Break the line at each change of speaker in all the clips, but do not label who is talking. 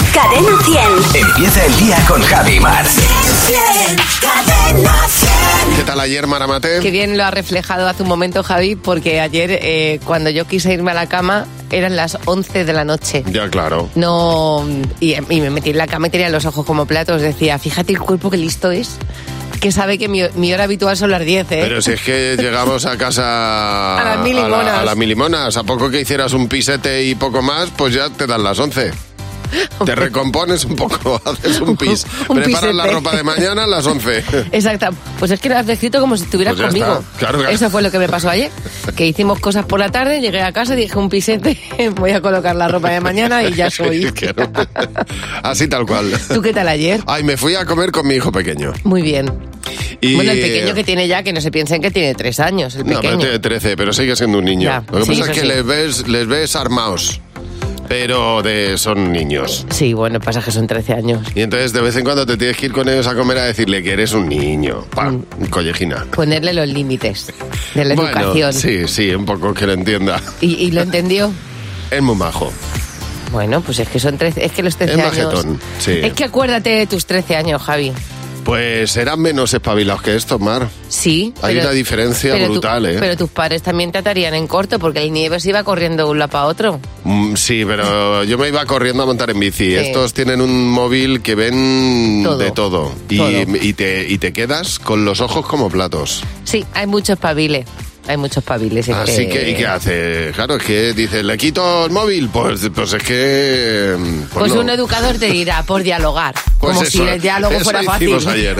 Cadena 100.
Empieza el día con Javi y Mar.
Cadena 100.
¿Qué tal ayer, Maramate?
Qué bien lo ha reflejado hace un momento, Javi, porque ayer cuando yo quise irme a la cama eran las 11 de la noche.
Ya, claro.
No, y me metí en la cama y tenía los ojos como platos. Decía, fíjate el cuerpo que listo es, que sabe que mi hora habitual son las 10, ¿eh?
Pero si es que llegamos a casa...
A las mil limonas.
A las mil limonas. A poco que hicieras un pisete y poco más, pues ya te dan las 11. Te recompones un poco, haces un pis.
Un
Preparas
pisete.
la ropa de mañana a las 11.
Exacto. Pues es que lo has descrito como si estuvieras
Pues ya
conmigo.
está. Claro.
Eso fue lo que me pasó ayer. Que hicimos cosas por la tarde, llegué a casa, dije un pisete, voy a colocar la ropa de mañana y ya soy.
Claro. Así tal cual.
¿Tú qué tal ayer?
Ay, me fui a comer con mi hijo pequeño.
Muy bien.
Y...
Bueno, el pequeño que tiene ya, que no se piensen que tiene 3 años, el
No,
pequeño.
pero tiene 13, pero sigue siendo un niño.
Ya,
Lo que
sí,
pasa es que
eso sí.
les ves armados, pero son niños.
Sí, bueno, pasa que son 13 años.
Y entonces de vez en cuando te tienes que ir con ellos a comer a decirle que eres un niño. Collejina.
Ponerle los límites de la
Bueno,
educación.
sí, un poco que lo entienda.
¿Y lo entendió?
Es muy majo.
Bueno, pues es que son 13, es que los 13
Es
años...
majetón, sí.
Es que acuérdate de tus 13 años, Javi.
Pues serán menos espabilados que estos, Mar.
Sí.
Hay una diferencia brutal, ¿eh?
Pero tus padres también te atarían en corto, porque el Nieves iba corriendo de un lado para otro.
Sí, pero yo me iba corriendo a montar en bici.
Sí.
Estos tienen un móvil que ven
Todo.
de todo.
Todo.
Y te quedas con los ojos como platos.
Sí, hay mucho espabile. Hay muchos pabiles.
Así que, ¿y qué hace? Claro, es que dice, ¿le quito el móvil? Pues es que...
Pues
no.
un educador te dirá, por dialogar.
Pues
como
eso,
si el diálogo
eso
fuera fácil.
hicimos ayer.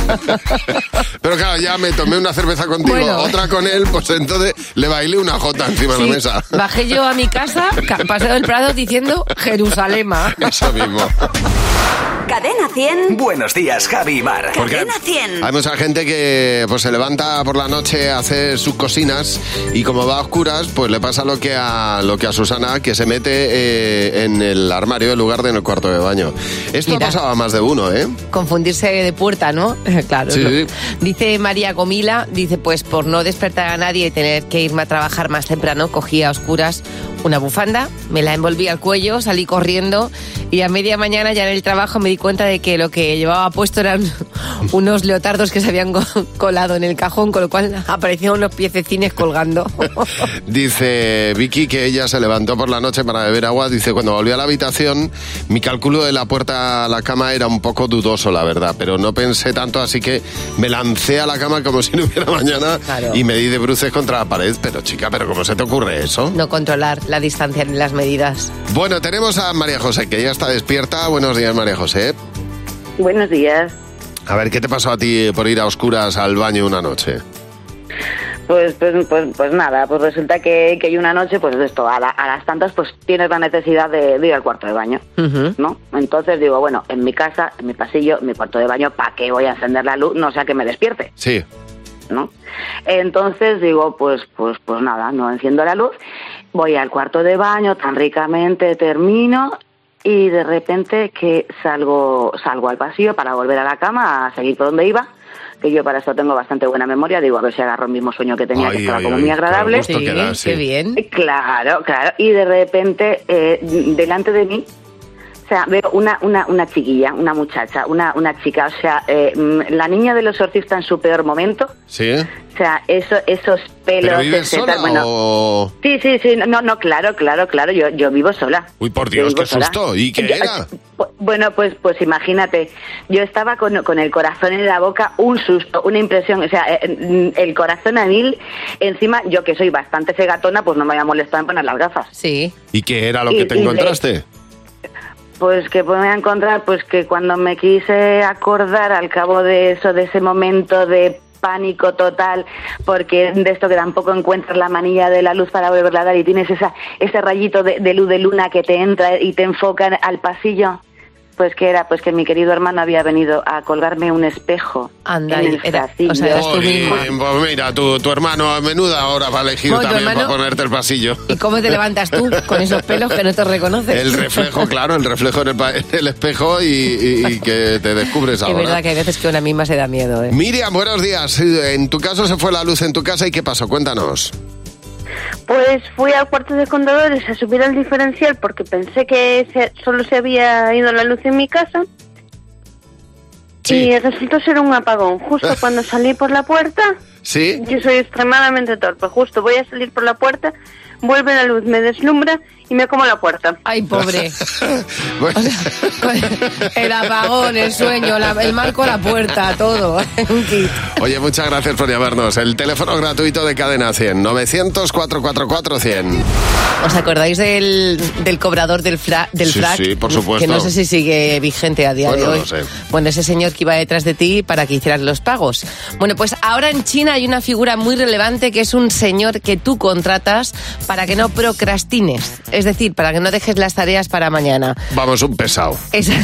Pero claro, ya me tomé una cerveza contigo,
Bueno.
otra con él, pues entonces le bailé una jota encima de
Sí,
la mesa.
bajé yo a mi casa, Paseo del Prado, diciendo Jerusalema.
Eso mismo.
Cadena 100.
Buenos días, Javi y Mar.
Porque
Cadena 100.
hay mucha gente que pues se levanta por la noche a hacer sus cocinas y como va a oscuras, pues le pasa lo que a Susana, que se mete en el armario en lugar de en el cuarto de baño. Esto
Mira.
ha pasado a más de uno, ¿eh?
Confundirse de puerta, ¿no? Claro.
Sí,
¿no?
sí.
Dice María Gomila, dice, pues por no despertar a nadie y tener que irme a trabajar más temprano, cogí a oscuras una bufanda, me la envolví al cuello, salí corriendo y a media mañana ya en el trabajo me di cuenta de que lo que llevaba puesto eran unos leotardos que se habían colado en el cajón, con lo cual aparecieron unos piececines colgando.
Dice Vicky que ella se levantó por la noche para beber agua. Dice, cuando volví a la habitación, mi cálculo de la puerta a la cama era un poco dudoso, la verdad, pero no pensé tanto, así que me lancé a la cama como si no hubiera mañana.
Claro.
Y me di de bruces contra la pared. Pero chica, ¿pero cómo se te ocurre eso?
No controlar la distancia ni las medidas.
Bueno, tenemos a María José, que ya está despierta. Buenos días, María José.
Buenos días.
A ver, ¿qué te pasó a ti por ir a oscuras al baño una noche?
Pues nada, pues resulta que hay una noche, pues esto, a las tantas, pues tienes la necesidad de ir al cuarto de baño, ¿no? Entonces digo, bueno, en mi casa, en mi pasillo, en mi cuarto de baño, ¿para qué voy a encender la luz? No sea que me despierte,
Sí.
¿no? Entonces digo, pues nada, no enciendo la luz, voy al cuarto de baño, tan ricamente termino y de repente que salgo al pasillo para volver a la cama a seguir por donde iba, que yo para eso tengo bastante buena memoria, digo, a ver si agarro el mismo sueño que tenía, que estaba como muy agradable.
Gusto que da, sí.
Qué bien.
Claro, y de repente delante de mí, o sea, veo una chiquilla, una muchacha, una chica, o sea, la niña del exorcista en su peor momento.
¿Sí?
O sea, esos pelos,
¿Pero vives
etcétera,
sola o...?
Sí, no, claro, yo vivo sola.
Uy, por
Yo
Dios,
vivo
qué
sola.
susto. ¿Y qué era?
Bueno, pues imagínate, yo estaba con el corazón en la boca, un susto, una impresión, o sea, el corazón a mil, encima yo que soy bastante cegatona, pues no me había molestado en poner las gafas.
Sí.
¿Y qué era lo que te encontraste?
Pues que voy a encontrar, pues que cuando me quise acordar al cabo de ese momento de pánico total, porque de esto que tampoco encuentras la manilla de la luz para volverla a dar y tienes ese rayito de luz de luna que te entra y te enfoca al pasillo, pues que era pues que mi querido hermano había venido a colgarme un espejo.
Anda,
en el pasillo.
o sea, eras tú misma.
Pues mira, tu hermano a menuda hora va a elegir
Bueno, tu
también
hermano-
para ponerte el pasillo.
¿Y cómo te levantas tú con esos pelos que no te reconoces?
El reflejo, claro, el reflejo en el espejo y que te descubres
Es
ahora.
verdad que hay veces que una misma se da miedo, ¿eh?
Miriam, buenos días. En tu caso se fue la luz en tu casa y ¿qué pasó? Cuéntanos.
Pues fui al cuarto de contadores a subir el diferencial porque pensé que solo se había ido la luz en mi casa. Sí. Y resultó ser un apagón. Justo cuando salí por la puerta,
¿sí?
Yo soy extremadamente torpe. Justo voy a salir por la puerta, vuelve la luz, me deslumbra y me como la puerta.
Ay, pobre.
Bueno.
O sea, el apagón, el sueño, el marco, la puerta, todo.
Oye, muchas gracias por llamarnos. El teléfono gratuito de Cadena 100, 900-444-100.
¿Os acordáis del cobrador del frac?
Sí, por supuesto.
Que no sé si sigue vigente a día de hoy.
No sé.
Bueno, ese señor que iba detrás de ti para que hicieras los pagos. Bueno, pues ahora en China hay una figura muy relevante que es un señor que tú contratas para que no procrastines. Es decir, para que no dejes las tareas para mañana.
Vamos, un pesado.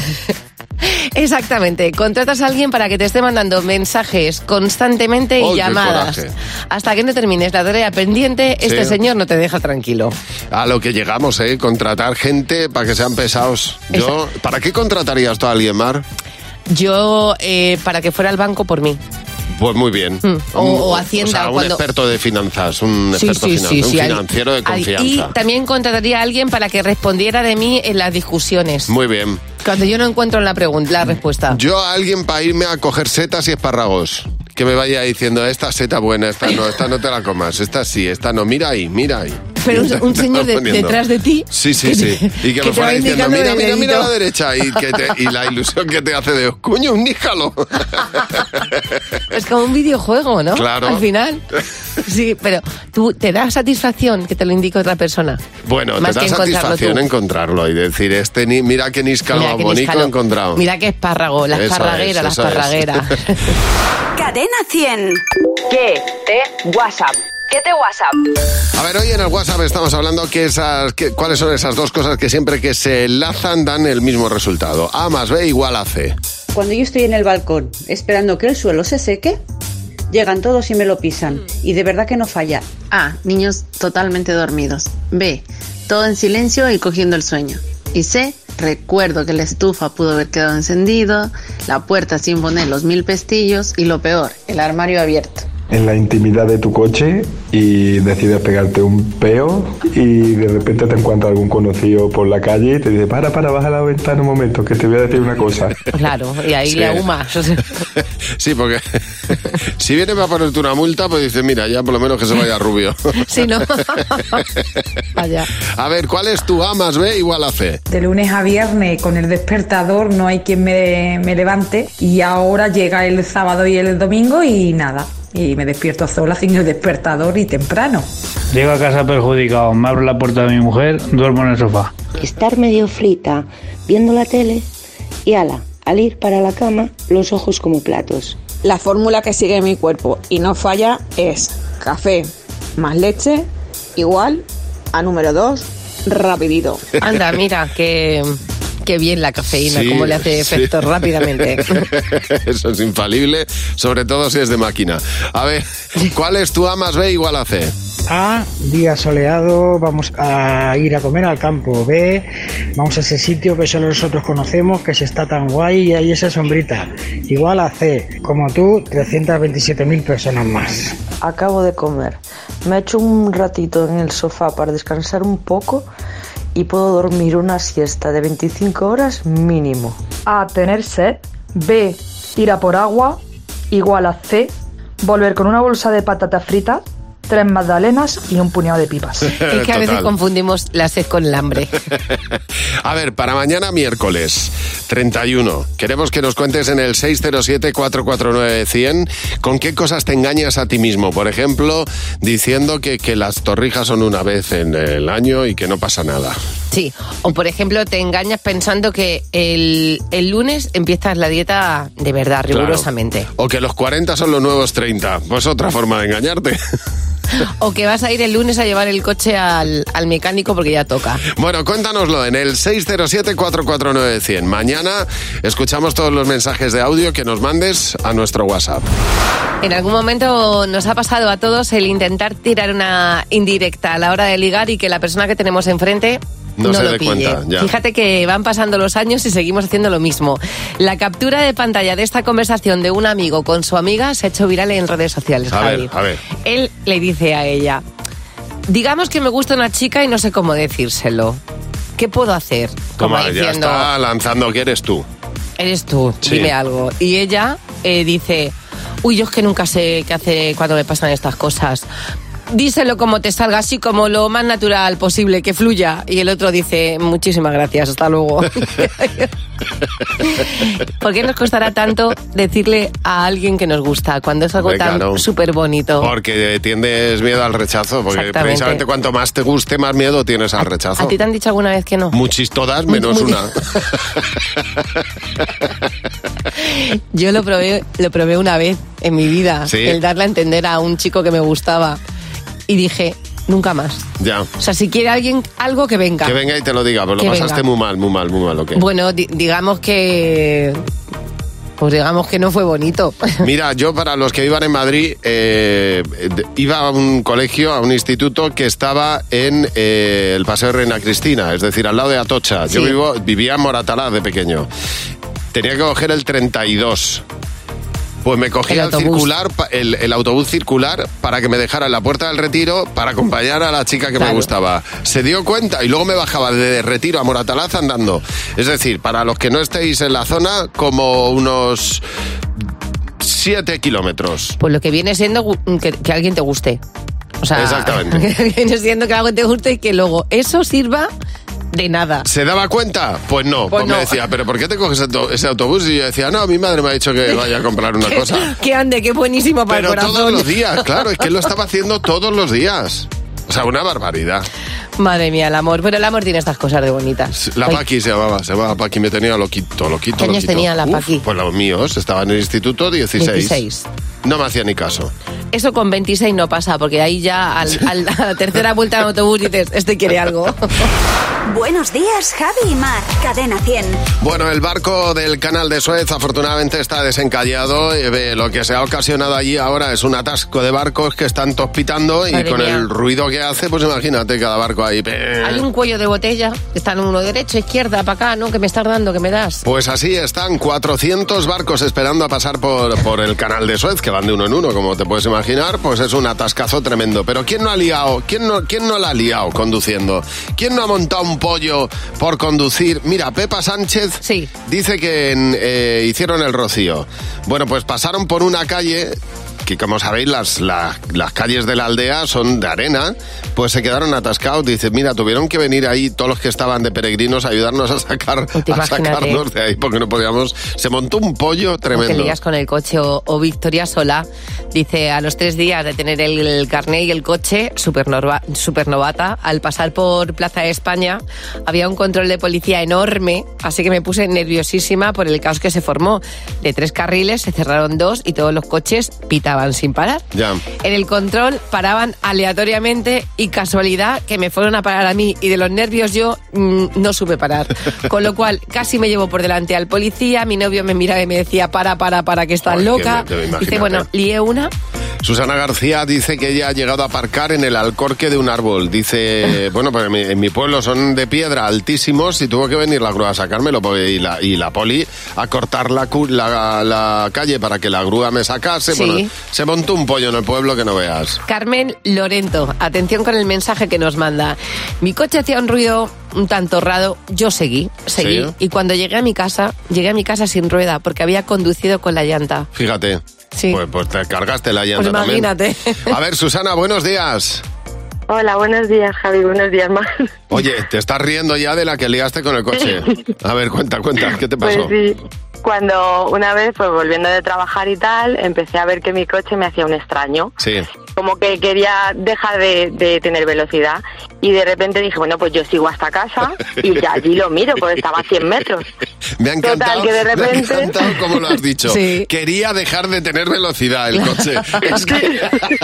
Exactamente. Contratas a alguien para que te esté mandando mensajes constantemente y llamadas. Hasta que no termines la tarea pendiente, este señor no te deja tranquilo.
A lo que llegamos, contratar gente para que sean pesados. ¿Para qué contratarías tú a alguien, Mar?
Yo, para que fuera al banco por mí.
Pues muy bien.
O Hacienda.
O sea, un experto de finanzas, un experto un financiero de confianza.
Y también contrataría a alguien para que respondiera de mí en las discusiones.
Muy bien.
Cuando yo no encuentro la respuesta.
Yo a alguien para irme a coger setas y espárragos. Que me vaya diciendo, esta seta buena, esta no te la comas, esta sí, esta no, mira ahí.
Pero un señor detrás de ti.
Sí. Y que me fuera diciendo, mira a la derecha. Y la ilusión que te hace de, coño, un níjalo.
Es como un videojuego, ¿no?
Claro.
Al final. Sí, pero tú te da satisfacción que te lo indique otra persona.
Bueno, te da satisfacción encontrarlo y decir, mira qué níscalo más bonito he encontrado.
Mira qué espárrago, la esparraguera.
Cadena 100. ¿Qué te WhatsApp? ¿Qué te WhatsApp?
A ver, hoy en el WhatsApp estamos hablando cuáles son esas dos cosas que siempre que se enlazan dan el mismo resultado. A más B igual a C.
Cuando yo estoy en el balcón esperando que el suelo se seque, llegan todos y me lo pisan. Y de verdad que no falla.
A, niños totalmente dormidos. B, todo en silencio y cogiendo el sueño. Y C, recuerdo que la estufa pudo haber quedado encendido, la puerta sin poner los 1000 pestillos y lo peor, el armario abierto.
En la intimidad de tu coche y decides pegarte un peo y de repente te encuentra algún conocido por la calle y te dice, para, baja la ventana un momento, que te voy a decir una cosa.
Claro, y ahí le ahumas.
Sí, porque si viene para ponerte una multa, pues dices, mira, ya por lo menos que se vaya rubio.
Sí, ¿no? Vaya.
A ver, ¿cuál es tu A más B igual a C?
De lunes a viernes con el despertador no hay quien me levante y ahora llega el sábado y el domingo y nada. Y me despierto sola sin el despertador y temprano.
Llego a casa perjudicado, me abro la puerta de mi mujer, duermo en el sofá.
Estar medio frita viendo la tele y al ir para la cama, los ojos como platos.
La fórmula que sigue mi cuerpo y no falla es café más leche igual a número 2, rapidito.
Anda, mira, Qué bien la cafeína, cómo le hace efecto rápidamente.
Eso es infalible, sobre todo si es de máquina. A ver, ¿cuál es tu A más B igual a C?
A, día soleado, vamos a ir a comer al campo. B, vamos a ese sitio que solo nosotros conocemos, que se está tan guay y hay esa sombrita. Igual a C, como tú, 327.000 personas más.
Acabo de comer. Me he hecho un ratito en el sofá para descansar un poco y puedo dormir una siesta de 25 horas mínimo.
A, tener sed. B, ir a por agua. Igual a C, volver con una bolsa de patatas fritas, 3 magdalenas y un puñado de pipas.
Es que a veces confundimos la sed con el hambre.
A ver, para mañana miércoles 31, queremos que nos cuentes en el 607-449-100 con qué cosas te engañas a ti mismo. Por ejemplo, diciendo que las torrijas son una vez en el año y que no pasa nada.
Sí, o por ejemplo te engañas pensando que el lunes empiezas la dieta de verdad, rigurosamente.
Claro. O que los 40 son los nuevos 30. Pues otra forma de engañarte.
O que vas a ir el lunes a llevar el coche al mecánico porque ya toca.
Bueno, cuéntanoslo en el 607-449-100. Mañana escuchamos todos los mensajes de audio que nos mandes a nuestro WhatsApp.
En algún momento nos ha pasado a todos el intentar tirar una indirecta a la hora de ligar y que la persona que tenemos enfrente no
se
lo
dé
pille.
cuenta, ya.
Fíjate que van pasando los años y seguimos haciendo lo mismo. La captura de pantalla de esta conversación de un amigo con su amiga se ha hecho viral en redes sociales.
A ver.
Él le dice a ella: digamos que me gusta una chica y no sé cómo decírselo. ¿Qué puedo hacer? Como
Toma, ya
diciendo,
está lanzando que eres tú.
eres tú,
Sí.
dime algo. Y ella dice, uy, yo es que nunca sé qué hacer cuando me pasan estas cosas. Díselo como te salga, así como lo más natural posible, que fluya. Y el otro dice, muchísimas gracias, hasta luego. ¿Por qué nos costará tanto decirle a alguien que nos gusta cuando es algo
Hombre,
tan
claro.
súper bonito?
Porque tienes miedo al rechazo, porque
Exactamente.
precisamente cuanto más te guste, más miedo tienes al rechazo.
¿A ti te han dicho alguna vez que no?
Todas, menos
Muy-
una.
Yo lo probé una vez en mi vida,
Sí.
el darle a entender a un chico que me gustaba. Y dije, nunca más.
Ya.
O sea, si quiere alguien algo, que venga.
Que venga y te lo diga, pero lo
Que
pasaste
venga.
muy mal, ¿o qué?
Bueno, digamos que... Pues digamos que no fue bonito.
Mira, yo para los que iban en Madrid, iba a un colegio, a un instituto que estaba en el Paseo de Reina Cristina, es decir, al lado de Atocha.
Sí.
Yo vivía en Moratalá de pequeño. Tenía que coger el 32. Pues me cogí
El
el
autobús.
circular, el autobús circular para que me dejara en la Puerta del Retiro para acompañar a la chica que me gustaba. Se dio cuenta y luego me bajaba de Retiro a Moratalaz andando. Es decir, para los que no estéis en la zona, como unos 7 kilómetros.
Pues lo que viene siendo que alguien te guste. O sea,
Exactamente.
que viene siendo que algo te guste y que luego eso sirva de nada.
¿Se daba cuenta? Pues no.
Pues
Pues me
no.
decía, ¿pero por qué te coges ese autobús? Y yo decía, no, mi madre me ha dicho que vaya a comprar una cosa.
Que ande, que buenísimo para
Pero
el corazón.
todos los días, claro, es que él lo estaba haciendo todos los días. O sea, una barbaridad.
Madre mía, el amor. Pero el amor tiene estas cosas de bonitas.
La
Oye,
Paqui se llamaba Paqui, me tenía loquito.
¿Qué años tenía la Paqui?
Pues los míos, estaba en el instituto 16.
16.
No me hacía ni caso.
Eso con 26 no pasa, porque ahí ya a la tercera vuelta en autobús dices, este quiere algo.
Buenos días, Javi y Mar. Cadena 100.
Bueno, el barco del canal de Suez afortunadamente está desencallado. Lo que se ha ocasionado allí ahora es un atasco de barcos que están tospitando y
Madre
con
mía.
el ruido que hace, pues imagínate cada barco ahí.
Hay un cuello de botella, está en uno derecho, izquierda, para acá, ¿no? Que me estás dando, que me das.
Pues así están 400 barcos esperando a pasar por el canal de Suez, que van de uno en uno, como te puedes imaginar, pues es un atascazo tremendo. Pero ¿quién no ha liado? ¿Quién no la ha liado conduciendo? ¿Quién no ha montado un pollo por conducir? Mira, Pepa Sánchez dice que hicieron el Rocío. Bueno, pues pasaron por una calle que, como sabéis, las calles de la aldea son de arena, pues se quedaron atascados. Dice, mira, tuvieron que venir ahí todos los que estaban de peregrinos a ayudarnos a sacarnos de ahí porque no podíamos. Se montó un pollo
Te
tremendo.
lías con el coche. O Victoria Sola dice, a los 3 días de tener el carné y el coche, súper novata, al pasar por Plaza de España había un control de policía enorme, así que me puse nerviosísima por el caos que se formó. De 3 carriles se cerraron 2 y todos los coches pitaban sin parar.
Ya.
En el control paraban aleatoriamente y casualidad que me fueron a parar a mí y de los nervios yo no supe parar. Con lo cual casi me llevo por delante al policía, mi novio me miraba y me decía para, que estás
Joder,
loca.
imagínate.
Dice, bueno, lié una.
Susana García dice que ella ha llegado a aparcar en el alcorque de un árbol. Dice, bueno, pues en mi pueblo son de piedra altísimos y tuvo que venir la grúa a sacármelo y la poli a cortar la calle para que la grúa me sacase.
Sí.
Bueno, se montó un pollo en el pueblo que no veas.
Carmen Lorento, atención con el mensaje que nos manda. Mi coche hacía un ruido un tanto raro, yo seguí.
¿Sí?
Y cuando llegué a mi casa sin rueda porque había conducido con la llanta.
Fíjate.
Sí.
Pues te cargaste la llanta
Pues
también.
imagínate.
A ver, Susana, buenos días.
Hola, buenos días, Javi. Buenos días, Mar.
Oye, te estás riendo ya de la que liaste con el coche. A ver, cuenta, ¿qué te pasó?
Pues sí, cuando una vez, pues volviendo de trabajar y tal, empecé a ver que mi coche me hacía un extraño.
Sí.
Como que quería dejar de tener velocidad. Y de repente dije, bueno, pues yo sigo hasta casa y ya allí lo miro, porque estaba a 100 metros.
Me ha encantado,
Total, que de repente...
me ha encantado cómo lo has dicho.
Sí.
Quería dejar de tener velocidad el coche. Es que...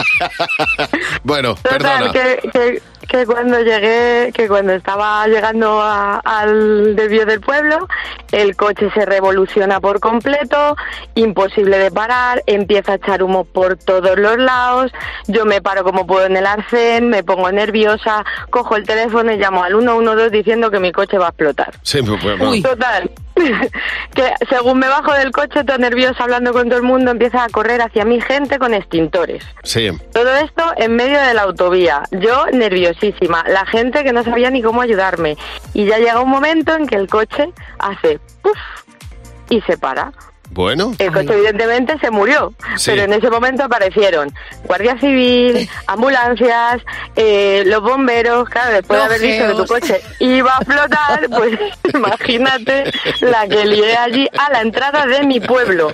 Bueno,
Total,
perdona.
que cuando llegué, que cuando estaba llegando al desvío del pueblo, el coche se revoluciona por completo, imposible de parar, empieza a echar humo por todos los lados, yo me paro como puedo en el arcén, me pongo nerviosa, cojo el teléfono y llamo al 112 diciendo que mi coche va a explotar.
Sí, pues,
Total, que según me bajo del coche, todo nerviosa, hablando con todo el mundo, empieza a correr hacia mí gente con extintores.
Sí.
Todo esto en medio de la autovía. Yo nerviosísima, la gente que no sabía ni cómo ayudarme. Y ya llega un momento en que el coche hace puff y se para.
Bueno.
El coche evidentemente se murió,
Sí.
pero en ese momento aparecieron Guardia Civil, ambulancias, los bomberos. Claro, después de haber visto que tu coche iba a explotar, pues imagínate la que lié allí a la entrada de mi pueblo.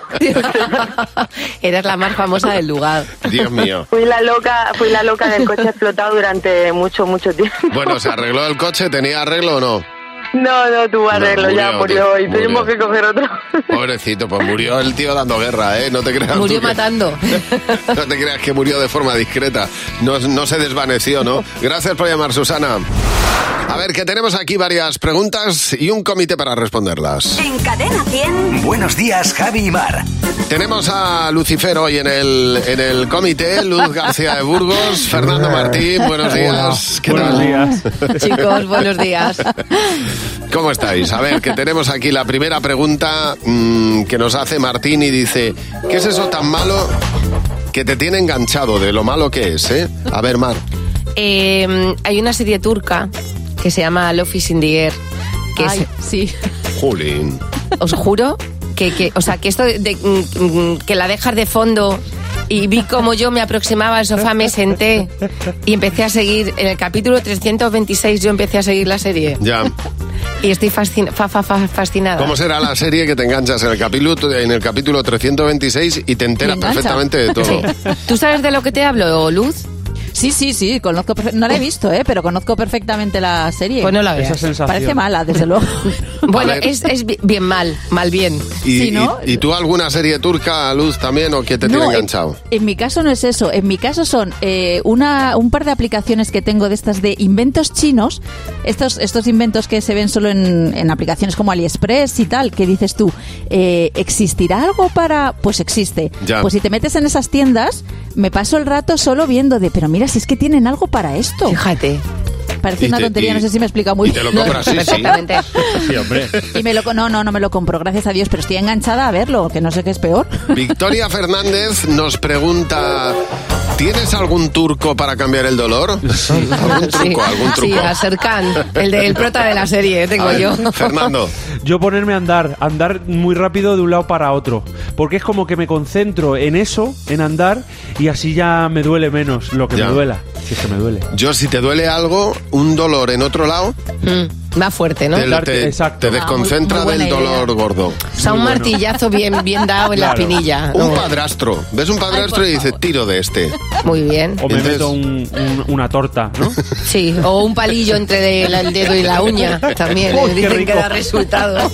Eras la más famosa del lugar.
Dios mío.
Fui la loca del coche explotado durante mucho tiempo.
Bueno, ¿se arregló el coche? ¿Tenía arreglo o no?
No tuvo arreglo,
murió,
ya murió
tío,
y tuvimos que coger otro.
Pobrecito, pues murió el tío dando guerra, ¿eh? No te creas.
Murió
tú que-
matando.
No te creas que murió de forma discreta. No se desvaneció, ¿no? Gracias por llamar, Susana. A ver, que tenemos aquí varias preguntas y un comité para responderlas.
En Cadena 100.
Buenos días, Javi y Mar.
Tenemos a Lucifer hoy en el comité, Luz García de Burgos, Fernando Martín, buenos días. ¿Qué
Buenos
tal?
días.
Chicos, buenos días.
¿Cómo estáis? A ver, que tenemos aquí la primera pregunta que nos hace Martín y dice, ¿qué es eso tan malo que te tiene enganchado de lo malo que es, eh? A ver, Mar.
Hay una serie turca que se llama Love is in the Air. Que
Ay, sí.
Jolín.
os juro que esto de que la dejas de fondo y vi como yo me aproximaba al sofá, me senté y empecé a seguir. En el capítulo 326 yo empecé a seguir la serie.
Ya.
Y estoy fascinada.
¿Cómo será la serie que te enganchas en el capítulo 326 y te enteras
Me engancha.
perfectamente de todo?
Sí. ¿Tú sabes de lo que te hablo, Luz?
Sí, conozco no la he visto, pero conozco perfectamente la serie.
Pues no la veas.
Esa sensación.
Parece mala, desde luego.
Bueno,
A ver.
es bien mal bien.
¿Y,
Sí, ¿no?
y tú alguna serie turca, Luz, también, o que te tiene enganchado?
En mi caso no es eso. En mi caso son un par de aplicaciones que tengo de estas de inventos chinos. Estos inventos que se ven solo en aplicaciones como AliExpress y tal, que dices tú, ¿existirá algo para...? Pues existe.
Ya.
Pues si te metes en esas tiendas, me paso el rato solo viendo pero mira, si es que tienen algo para esto.
Fíjate.
Parece
Y
una
te-
tontería,
y-
no sé si me explica muy
y te
bien.
lo compras, sí, sí.
Perfectamente.
Sí, hombre.
Y no me lo compro, gracias a Dios, pero estoy enganchada a verlo, que no sé qué es peor.
Victoria Fernández nos pregunta, ¿tienes algún turco para cambiar el dolor? ¿Algún truco? ¿Algún truco?
Sí, a Serkan, el prota de la serie, tengo
A ver,
yo.
Fernando.
Yo ponerme a andar muy rápido de un lado para otro, porque es como que me concentro en eso, en andar, y así ya me duele menos lo que
Ya.
me duela, si es que me duele.
Yo, si te duele algo, un dolor en otro lado,
Más fuerte, ¿no?
te desconcentra
muy buena
del dolor gordo.
O sea, un martillazo bien dado en la
Claro.
espinilla.
Un
No.
padrastro. ¿Ves un padrastro y dices, tiro de este?
Muy bien.
O me
Entonces-
meto una torta, ¿no?
Sí, o un palillo entre el dedo y la uña. También
Uy, qué
dicen que
rico.
da resultado.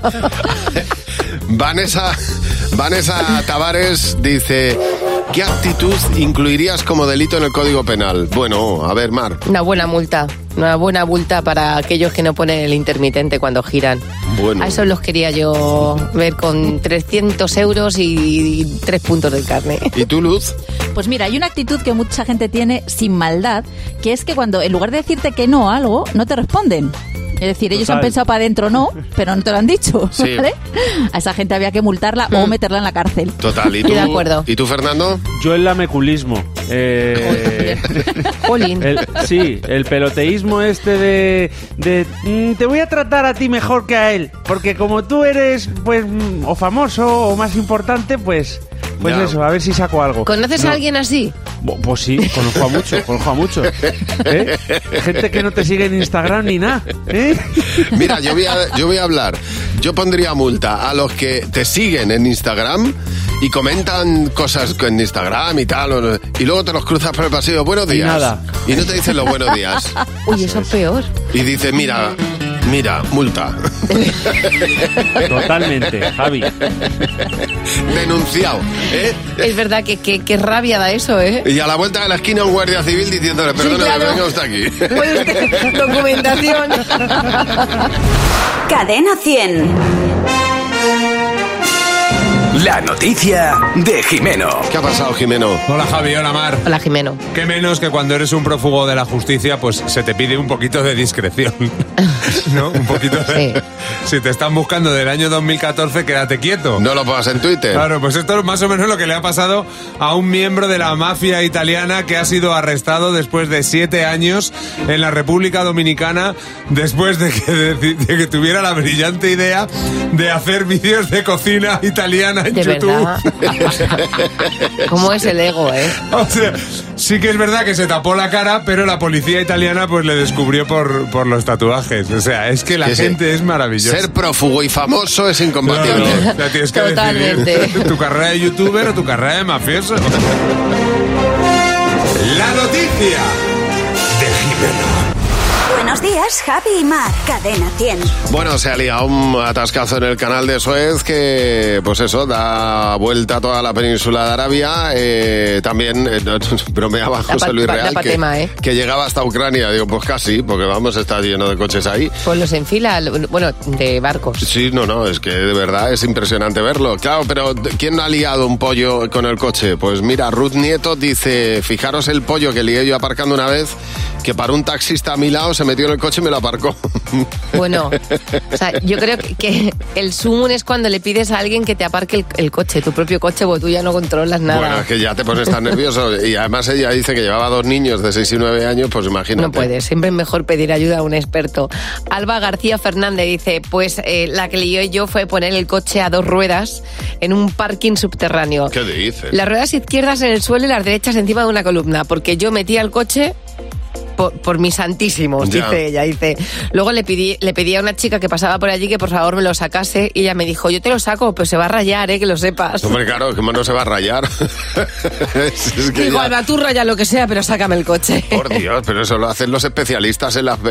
Vanessa Tavares dice, ¿qué actitud incluirías como delito en el Código Penal? Bueno, a ver, Mar.
Una buena multa para aquellos que no ponen el intermitente cuando giran.
Bueno.
A esos los quería yo ver con 300 euros y 3 puntos de carne.
¿Y tú, Luz?
Pues mira, hay una actitud que mucha gente tiene sin maldad, que es que cuando en lugar de decirte que no a algo, no te responden. Es decir, ellos
Total.
han pensado para adentro no, pero no te lo han dicho.
Sí.
¿Vale? A esa gente había que multarla o meterla en la cárcel.
Total. ¿Y tú,
Estoy de acuerdo.
¿Y tú, Fernando?
Yo el lameculismo.
Jolín.
El peloteísmo este de te voy a tratar a ti mejor que a él, porque como tú eres pues o famoso o más importante, pues
Ya.
eso, a ver si saco algo.
¿Conoces
No.
a alguien así?
Pues sí, conozco a muchos. ¿Eh? Gente que no te sigue en Instagram ni nada. ¿Eh?
Mira, yo voy a hablar. Yo pondría multa a los que te siguen en Instagram y comentan cosas en Instagram y tal, y luego te los cruzas por el pasillo, buenos
Y
días.
nada.
Y no te dicen los buenos días.
Uy, eso es peor.
Y dice, mira, multa.
Totalmente, Javi.
Denunciado, ¿eh?
Es verdad que rabia da eso, ¿eh?
Y a la vuelta de la esquina un guardia civil diciéndole, perdona,
claro.
venga usted aquí.
Pues es que documentación.
Cadena 100.
La noticia de Jimeno.
¿Qué ha pasado, Jimeno?
Hola, Javi, hola, Mar.
Hola, Jimeno.
Qué menos que cuando eres un prófugo de la justicia, pues se te pide un poquito de discreción, ¿no? Un poquito de... Sí. Si te están buscando del año 2014, quédate quieto.
No lo pongas en Twitter.
Claro, pues esto es más o menos lo que le ha pasado a un miembro de la mafia italiana que ha sido arrestado después de 7 años en la República Dominicana, después de que tuviera la brillante idea de hacer vídeos de cocina italiana en
de
YouTube.
Verdad. ¿Cómo es el ego,
O sea, sí que es verdad que se tapó la cara, pero la policía italiana pues le descubrió por los tatuajes. O sea, es que la gente es maravillosa.
Ser prófugo y famoso es incompatible.
No, ya tienes que
Totalmente.
decidir tu carrera de youtuber o tu carrera de mafioso. La noticia de Jimeno.
Buenos días, Javi y Mar. Cadena 100.
Bueno, se ha liado un atascazo en el canal de Suez que, pues eso, da vuelta a toda la península de Arabia. También bromeaba José Luis Real que llegaba hasta Ucrania. Digo, pues casi, porque vamos, está lleno de coches ahí.
Pues los enfila, bueno, de barcos.
Sí, no, es que de verdad es impresionante verlo. Claro, pero ¿quién ha liado un pollo con el coche? Pues mira, Ruth Nieto dice, fijaros el pollo que lié yo aparcando una vez, que para un taxista a mi lado se metió en el coche y me lo aparcó.
Bueno, o sea, yo creo que el sumum es cuando le pides a alguien que te aparque el coche, tu propio coche, porque tú ya no controlas nada.
Bueno, es que ya te pones tan nervioso. Y además ella dice que llevaba 2 niños de 6 y 9 años, pues imagínate.
No puedes, siempre es mejor pedir ayuda a un experto. Alba García Fernández dice, pues la que lié yo fue poner el coche a 2 ruedas en un parking subterráneo.
¿Qué dices?
Las ruedas izquierdas en el suelo y las derechas encima de una columna, porque yo metía el coche... Por mis santísimos, dice ella. Dice. Luego le pedí a una chica que pasaba por allí que por favor me lo sacase y ella me dijo, yo te lo saco, pero se va a rayar, que lo sepas.
Hombre, claro, que no se va a rayar.
Es que igual, tú raya lo que sea, pero sácame el coche.
Por Dios, pero eso lo hacen los especialistas en las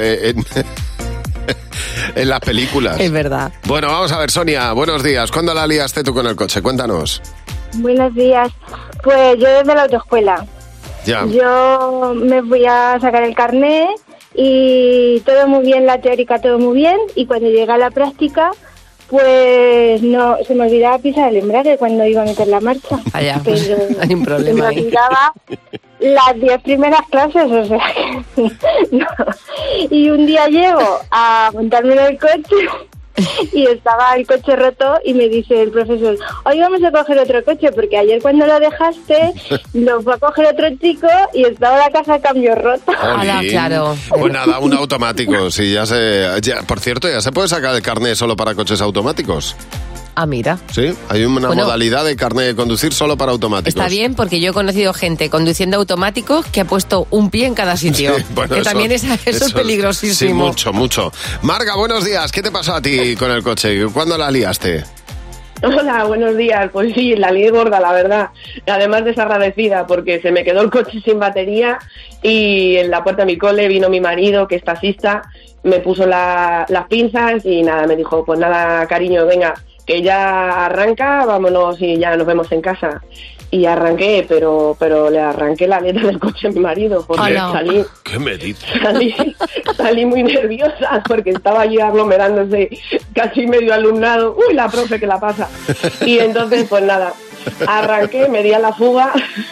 películas.
Es verdad.
Bueno, vamos a ver, Sonia, buenos días. ¿Cuándo la liaste tú con el coche? Cuéntanos.
Buenos días. Pues yo desde la autoescuela.
Ya.
Yo me fui a sacar el carnet y todo muy bien, la teórica todo muy bien, y cuando llegué a la práctica, pues no se me olvidaba pisar el embrague cuando iba a meter la marcha.
Allá,
pero
hay un problema
ahí. Me olvidaba las 10 primeras clases, o sea que no. Y un día llego a montarme en el coche y estaba el coche roto y me dice el profesor, hoy vamos a coger otro coche porque ayer cuando lo dejaste lo fue a coger otro chico y estaba la caja de cambio rota.
Claro.
Pues nada, un automático. Sí, por cierto, ya se puede sacar el carnet solo para coches automáticos.
Ah, mira.
Sí, hay una modalidad de carnet de conducir solo para automáticos.
Está bien, porque yo he conocido gente conduciendo automáticos que ha puesto un pie en cada sitio.
Sí, bueno,
que también eso es peligrosísimo.
Sí, mucho. Marga, buenos días. ¿Qué te pasó a ti con el coche? ¿Cuándo la liaste?
Hola, buenos días. Pues sí, la lié gorda, la verdad. Además desagradecida, porque se me quedó el coche sin batería y en la puerta de mi cole vino mi marido, que es taxista, me puso las pinzas y nada, me dijo, pues nada, cariño, venga, que ya arranca, vámonos y ya nos vemos en casa. Y arranqué, pero le arranqué la letra del coche a mi marido, porque salí...
¿Qué me dices?
Salí muy nerviosa, porque estaba allí aglomerándose casi medio alumnado. ¡Uy, la profe que la pasa! Y entonces, pues nada, arranqué, me di a la fuga,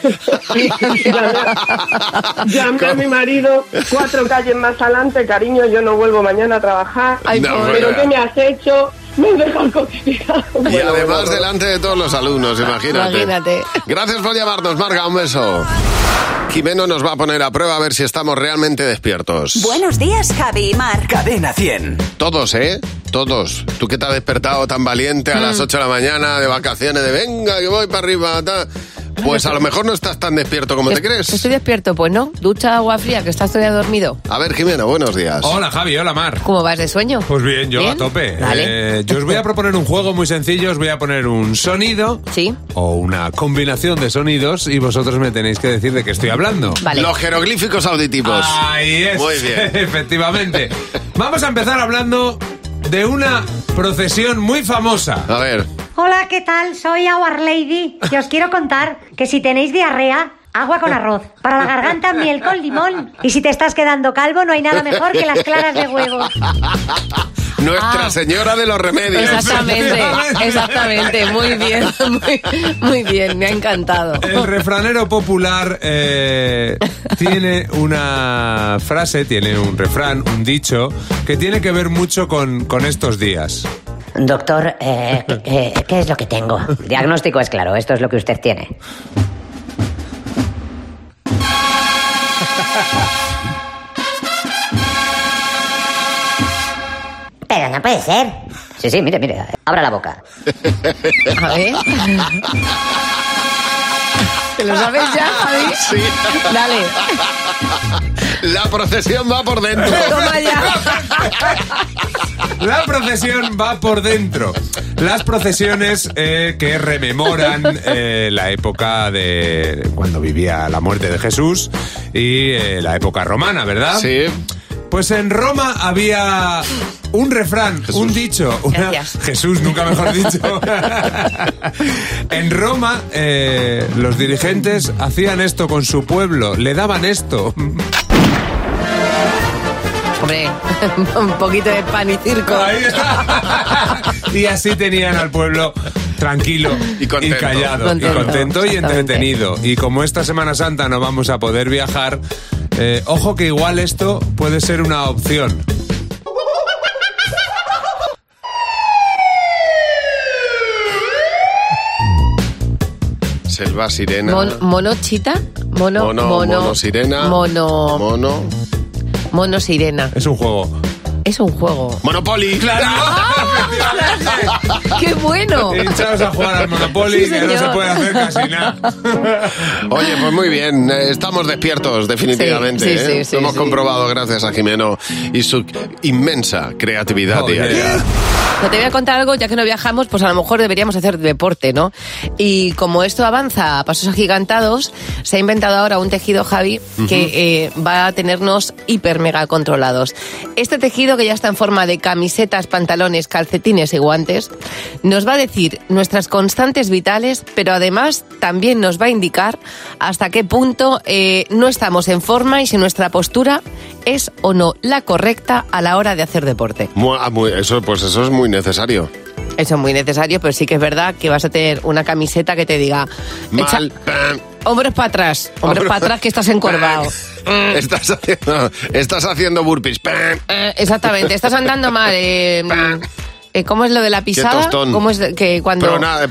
llamé a mi marido 4 calles más adelante, cariño, yo no vuelvo mañana a trabajar.
Ay,
no, pero ¿qué me has hecho? Me dejo el coche tirado.
Y además delante de todos los alumnos, imagínate. Gracias por llamarnos, Marga, un beso. Jimeno nos va a poner a prueba a ver si estamos realmente despiertos.
Buenos días, Javi y Mar.
Cadena 100.
Todos, Todos. Tú que te has despertado tan valiente a las 8 de la mañana, de vacaciones, de venga, que voy para arriba, pues a lo mejor no estás tan despierto como te crees.
Estoy despierto, pues no. Ducha, agua fría, que estás todavía dormido.
A ver, Jimeno, buenos días.
Hola, Javi, hola, Mar.
¿Cómo vas de sueño?
Pues bien, yo a tope.
Vale.
Yo os voy a proponer un juego muy sencillo. Os voy a poner un sonido o una combinación de sonidos y vosotros me tenéis que decir de qué estoy hablando.
Vale.
Los jeroglíficos auditivos.
Ahí es.
Muy bien.
Efectivamente. Vamos a empezar hablando de una procesión muy famosa.
A ver.
Hola, ¿qué tal? Soy Our Lady y os quiero contar que si tenéis diarrea, agua con arroz. Para la garganta, miel con limón. Y si te estás quedando calvo, no hay nada mejor que las claras de huevo.
Nuestra Señora de los Remedios.
Exactamente. Muy bien, muy bien, me ha encantado.
El refranero popular tiene una frase, tiene un refrán, un dicho, que tiene que ver mucho con estos días.
Doctor, ¿qué es lo que tengo? Diagnóstico es claro, esto es lo que usted tiene. Pero no puede ser. Sí, mire, abra la boca.
A ver. ¿Te lo sabes ya, Javi?
Sí.
Dale.
La procesión va por dentro.
Toma ya.
La procesión va por dentro. Las procesiones que rememoran la época de cuando vivía la muerte de Jesús y la época romana, ¿verdad?
Sí.
Pues en Roma había un refrán, un dicho. Jesús, nunca mejor dicho. En Roma, los dirigentes hacían esto con su pueblo, le daban esto.
Hombre, un poquito de pan y circo.
Ahí está. Y así tenían al pueblo tranquilo y callado, y contento y entretenido. Y como esta Semana Santa no vamos a poder viajar, ojo que igual esto puede ser una opción.
Selva sirena.
Monochita.
Mono sirena.
Mono sirena.
Es un juego.
Es un juego.
Monopoly.
¡Claro!
¡Qué bueno!
Echaos a jugar al Monopoly, sí, que no se puede hacer casi nada.
Oye, pues muy bien. Estamos despiertos, definitivamente.
Sí,
Lo hemos comprobado gracias a Jimeno y su inmensa creatividad diaria.
No te voy a contar algo, ya que no viajamos, pues a lo mejor deberíamos hacer deporte, ¿no? Y como esto avanza a pasos agigantados, se ha inventado ahora un tejido, Javi, que va a tenernos hiper mega controlados. Este tejido, que ya está en forma de camisetas, pantalones, calcetines y guantes, nos va a decir nuestras constantes vitales, pero además también nos va a indicar hasta qué punto no estamos en forma y si nuestra postura es o no la correcta a la hora de hacer deporte.
Eso es muy necesario.
Eso es muy necesario, pero sí que es verdad que vas a tener una camiseta que te diga... hombros para atrás, que estás encorvado.
Estás haciendo burpees.
Exactamente, estás andando mal. ¿Cómo es lo de la pisada? ¿Cómo es que cuando...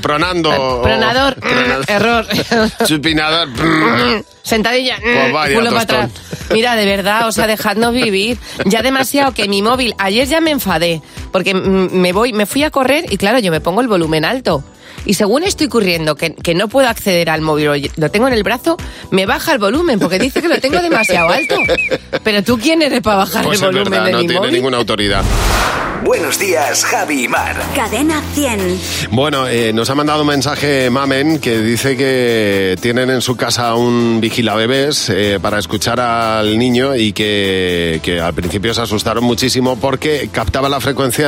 Pronador. Error.
Supinador.
Sentadilla.
Pues vaya,
culo para atrás. Mira, de verdad, o sea, dejadnos vivir. Ya demasiado que mi móvil... Ayer ya me enfadé, porque me fui a correr y claro, yo me pongo el volumen alto. Y según estoy corriendo, que no puedo acceder al móvil, lo tengo en el brazo, me baja el volumen, porque dice que lo tengo demasiado alto. Pero ¿tú quién eres para bajar el volumen de mi móvil?
No tiene ninguna autoridad.
Buenos días, Javi y Mar.
Cadena 100.
Bueno, nos ha mandado un mensaje Mamen que dice que tienen en su casa un vigilabebés para escuchar al niño y que al principio se asustaron muchísimo porque captaba la frecuencia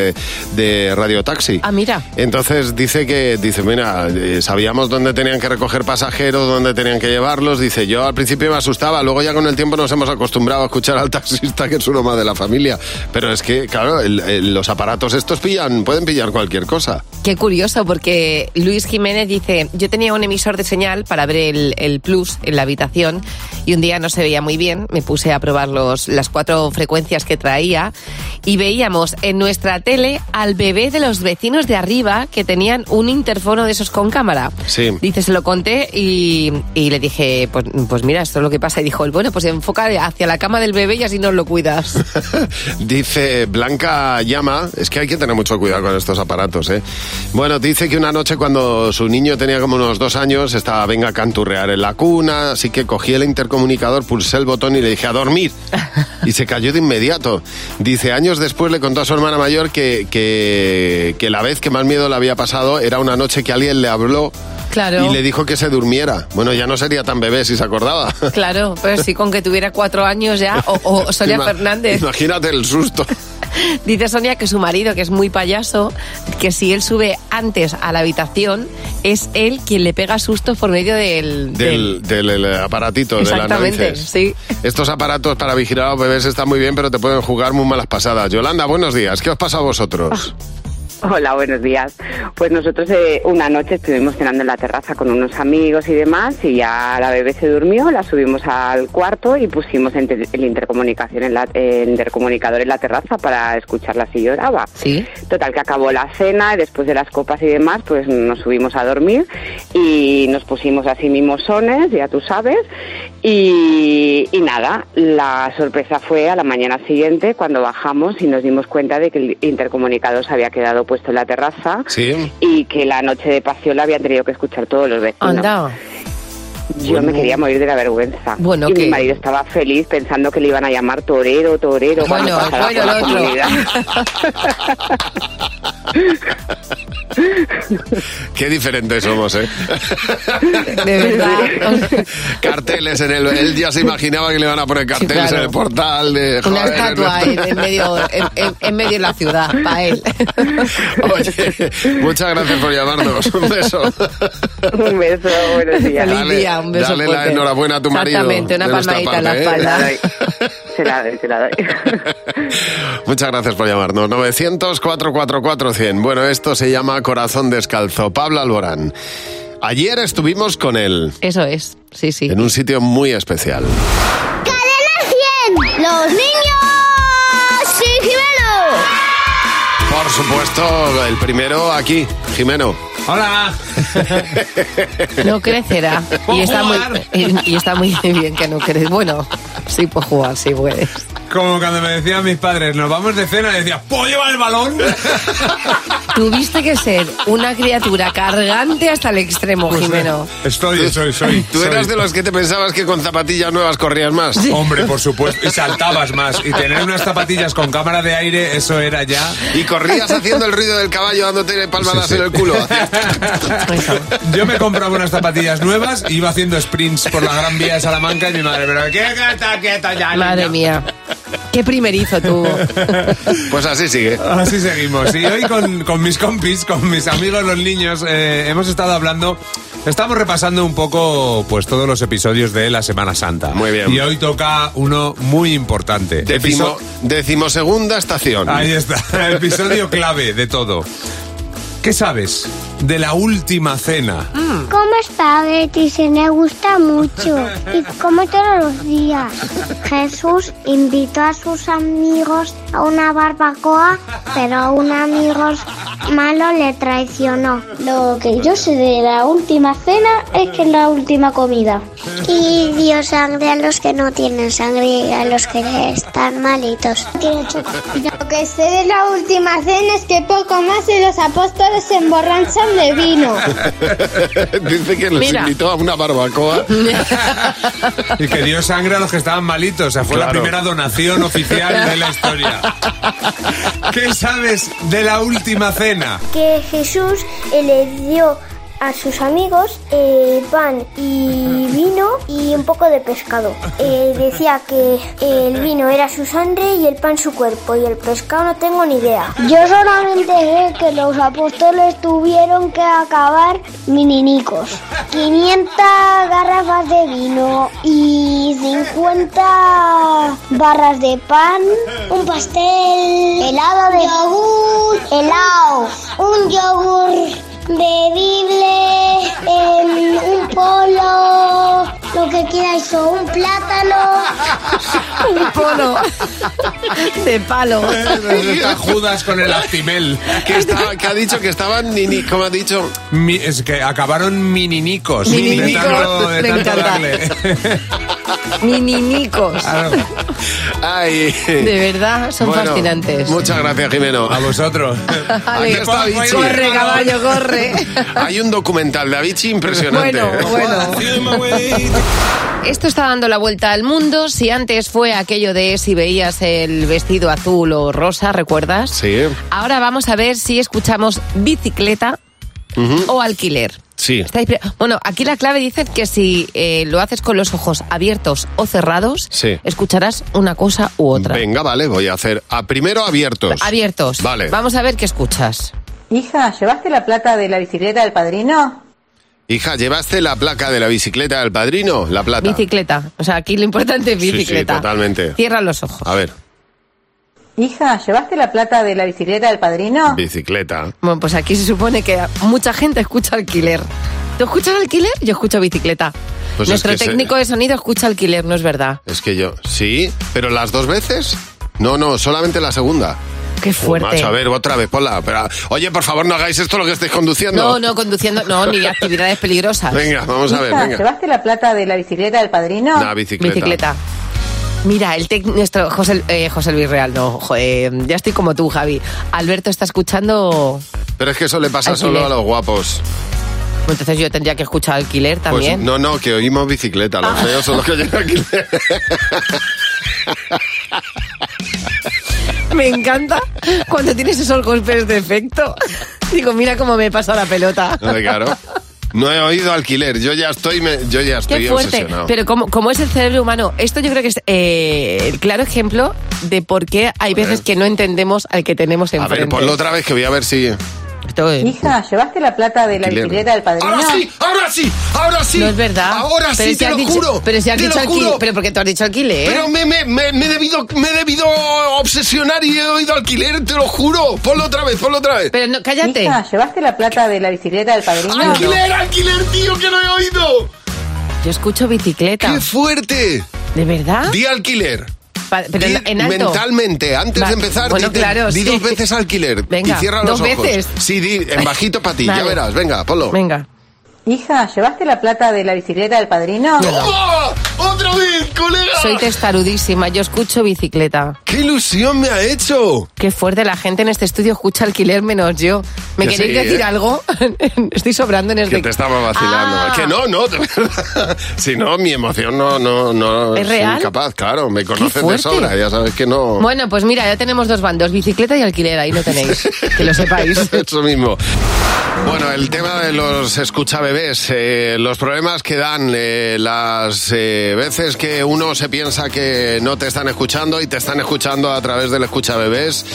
de radiotaxi.
Ah, mira.
Entonces dice, mira, sabíamos dónde tenían que recoger pasajeros, dónde tenían que llevarlos. Dice, yo al principio me asustaba, luego ya con el tiempo nos hemos acostumbrado a escuchar al taxista, que es uno más de la familia. Pero es que, claro, los aparatos estos pueden pillar cualquier cosa.
Qué curioso, porque Luis Jiménez dice, yo tenía un emisor de señal para ver el Plus en la habitación y un día no se veía muy bien, me puse a probar las 4 frecuencias que traía y veíamos en nuestra tele al bebé de los vecinos de arriba que tenían un interfono de esos con cámara.
Sí.
Dice, se lo conté y le dije, pues mira, esto es lo que pasa. Y dijo, bueno, pues enfoca hacia la cama del bebé y así nos lo cuidas.
Dice Blanca Llama, es que hay que tener mucho cuidado con estos aparatos, ¿eh? Bueno, dice que una noche cuando su niño tenía como unos 2 años, estaba venga a canturrear en la cuna, así que cogí el intercomunicador, pulsé el botón y le dije, a dormir. Y se cayó de inmediato. Dice, años después le contó a su hermana mayor que la vez que más miedo le había pasado era una noche que alguien le habló. Claro. Y le dijo que se durmiera. Bueno, ya no sería tan bebé si se acordaba.
Claro, pero sí con que tuviera 4 años ya, o Sonia Fernández.
Imagínate el susto.
Dice Sonia que su marido, que es muy payaso, que si él sube antes a la habitación, es él quien le pega sustos por medio del
aparatito de las narices.
Sí.
Estos aparatos para vigilar a los bebés están muy bien, pero te pueden jugar muy malas pasadas. Yolanda, buenos días. ¿Qué os pasa a vosotros?
Hola, buenos días. Pues nosotros una noche estuvimos cenando en la terraza con unos amigos y demás, y ya la bebé se durmió, la subimos al cuarto y pusimos el intercomunicación el intercomunicador en la terraza para escucharla si lloraba.
Sí.
Total, que acabó la cena y después de las copas y demás, pues nos subimos a dormir y nos pusimos así mimosones, ya tú sabes, y nada, la sorpresa fue a la mañana siguiente cuando bajamos y nos dimos cuenta de que el intercomunicador se había quedado puesto en la terraza.
Sí.
Y que la noche de pasión la habían tenido que escuchar todos los vecinos.
Anda.
Yo me quería morir de la vergüenza.
Bueno,
y
¿qué?
mi marido estaba feliz pensando que le iban a llamar torero.
Bueno,
pasara por la
el otro.
comunidad.
Qué diferentes somos, ¿eh?
De verdad.
Carteles en él ya se imaginaba que le iban a poner carteles en el portal de...
Una estatua ahí en medio de la ciudad, para él.
Oye, muchas gracias por llamarnos. Un beso.
Un beso, buenos días.
Feliz día, un beso
Dale la
fuerte.
enhorabuena a tu marido.
Exactamente, una
de nuestra
palmadita en la
parte,
espalda.
Se la doy.
Muchas gracias por llamarnos. 900-444-100. Bueno, esto se llama Corazón Descalzo. Pablo Alborán. Ayer estuvimos con él.
Eso es, sí.
En un sitio muy especial.
¡Cadena 100! ¡Los niños! ¡Sí, Jimeno!
Por supuesto, el primero aquí, Jimeno.
¡Hola!
No crecerá. Y está muy bien que no crezca. Bueno, sí puedes jugar, sí puedes.
Como cuando me decían mis padres, nos vamos de cena, y decía, ¿puedo llevar el balón?
Tuviste que ser una criatura cargante hasta el extremo,
Pues,
Jimeno.
Soy.
¿Tú eras de los que te pensabas que con zapatillas nuevas corrías más?
Hombre, por supuesto. Y saltabas más. Y tener unas zapatillas con cámara de aire, eso era ya...
Y corrías haciendo el ruido del caballo dándote palmadas en el culo.
Yo me compraba unas zapatillas nuevas y iba haciendo sprints por la Gran Vía de Salamanca y mi madre, pero ¿qué está quieta ya?
Madre mía. Qué primerizo tú.
Pues así sigue.
Así seguimos. Y hoy con mis compis, con mis amigos los niños, hemos estado hablando... Estamos repasando un poco pues todos los episodios de la Semana Santa.
Muy bien.
Y hoy toca uno muy importante.
Decimosegunda estación.
Ahí está. Episodio clave de todo. ¿Qué sabes de la última cena?
Como espagueti, se me gusta mucho y como todos los días. Jesús invitó a sus amigos a una barbacoa, pero un amigo malo le traicionó. Lo que yo sé de la última cena es que es la última comida. Y dio sangre a los que no tienen sangre y a los que están malitos. Lo que sé de la última cena es que poco más y los apóstoles se emborrachan de vino.
Dice que los invitó a una barbacoa.
Y que dio sangre a los que estaban malitos. O sea, fue la primera donación oficial de la historia. ¿Qué sabes de la última cena?
Que Jesús le dio a sus amigos pan y vino y un poco de pescado. Decía que el vino era su sangre y el pan su cuerpo, y el pescado no tengo ni idea. Yo solamente sé que los apóstoles tuvieron que acabar mininicos, 500 garrafas de vino y 50 barras de pan, un pastel, helado de yogur, un yogur bebible, un polo, lo que quieras, o un plátano.
Un polo de palo.
Está Judas con el Actimel.
Que ha dicho que estaban, ¿cómo ha dicho?
Es que acabaron mininicos.
Mininicos,
de
me
tanto
encanta.
darle.
Mininicos.
Claro.
Ay.
De verdad, son fascinantes.
Muchas gracias, Jimeno.
A vosotros.
Aquí está Vichy.
Corre, caballo, corre.
Hay un documental de Avicii impresionante.
Bueno. Esto está dando la vuelta al mundo. Si antes fue aquello de si veías el vestido azul o rosa, ¿recuerdas?
Sí.
Ahora vamos a ver si escuchamos bicicleta o alquiler.
Sí.
Bueno, aquí la clave dice que si lo haces con los ojos abiertos o cerrados,
sí,
escucharás una cosa u otra.
Venga, vale, voy a hacer primero abiertos.
Abiertos.
Vale.
Vamos a ver qué escuchas.
Hija, ¿llevaste la plata de la bicicleta del padrino?
Hija, ¿llevaste la placa de la bicicleta del padrino? La plata.
Bicicleta. O sea, aquí lo importante es bicicleta.
Sí, totalmente.
Cierra los ojos.
A ver.
Hija, ¿llevaste la plata de la bicicleta del padrino?
Bicicleta.
Bueno, pues aquí se supone que mucha gente escucha alquiler. ¿Tú escuchas alquiler? Yo escucho bicicleta.
Pues
Nuestro técnico de sonido escucha alquiler, ¿no es verdad?
Es que yo... Sí, pero ¿las dos veces? No, solamente la segunda.
Qué fuerte.
Macho, a ver, otra vez, ponla. Pero, oye, por favor, no hagáis esto lo que estéis conduciendo.
No, conduciendo, no, ni actividades peligrosas.
Venga, vamos a ver,
Hija,
venga.
¿llevaste la plata de la bicicleta del padrino?
La bicicleta.
Mira, nuestro José Luis Real, ya estoy como tú, Javi. Alberto está escuchando...
Pero es que eso le pasa
alquiler.
solo a los guapos.
Entonces yo tendría que escuchar alquiler también.
Pues no, que oímos bicicleta. Los feos son los que oyen alquiler.
Me encanta cuando tienes esos golpes de efecto. Digo, mira cómo me pasa la pelota.
Claro. No he oído alquiler, yo ya estoy
Qué fuerte,
obsesionado.
pero como es el cerebro humano, esto yo creo que es el claro ejemplo de por qué hay veces que no entendemos al que tenemos enfrente.
A ver, ponlo otra vez que voy a ver si...
Hija, ¿llevaste la plata de la bicicleta del padrino?
¡Ahora sí!
No es verdad.
Ahora
pero
sí, te lo juro.
Pero si has dicho alquiler. Pero porque tú has dicho alquiler.
Pero me he debido obsesionar y he oído alquiler, te lo juro. Ponlo otra vez.
Pero no, cállate.
Hija, ¿llevaste la plata de la bicicleta del padrino?
¡Alquiler, tío, que no he oído!
Yo escucho bicicleta.
¡Qué fuerte!
¿De verdad?
Di alquiler.
Pero en alto.
Mentalmente, antes de empezar,
bueno,
di 2 veces alquiler.
Venga,
y cierra los
2
ojos.
veces.
Sí, di en bajito para ti,
Vale.
ya verás. Venga, ponlo.
Venga.
Hija, ¿llevaste la plata de la bicicleta del padrino?
¡Oh! ¡Otra vez, colega!
Soy testarudísima, yo escucho bicicleta.
¡Qué ilusión me ha hecho!
Qué fuerte, la gente en este estudio escucha alquiler menos yo. ¿Me
Que
queréis
sí,
decir algo? Estoy sobrando en este...
Que te estaba vacilando. Que no, de verdad. Si no, mi emoción no
¿Es
soy
real?
capaz, claro. Me conoces de
fuerte.
sobra, ya sabes que no...
Bueno, pues mira, ya tenemos 2 bandos, bicicleta y alquiler, ahí lo tenéis, que lo sepáis.
Eso mismo. Bueno, el tema de los escuchabebés, los problemas que dan, las veces que uno se piensa que no te están escuchando y te están escuchando a través del escuchabebés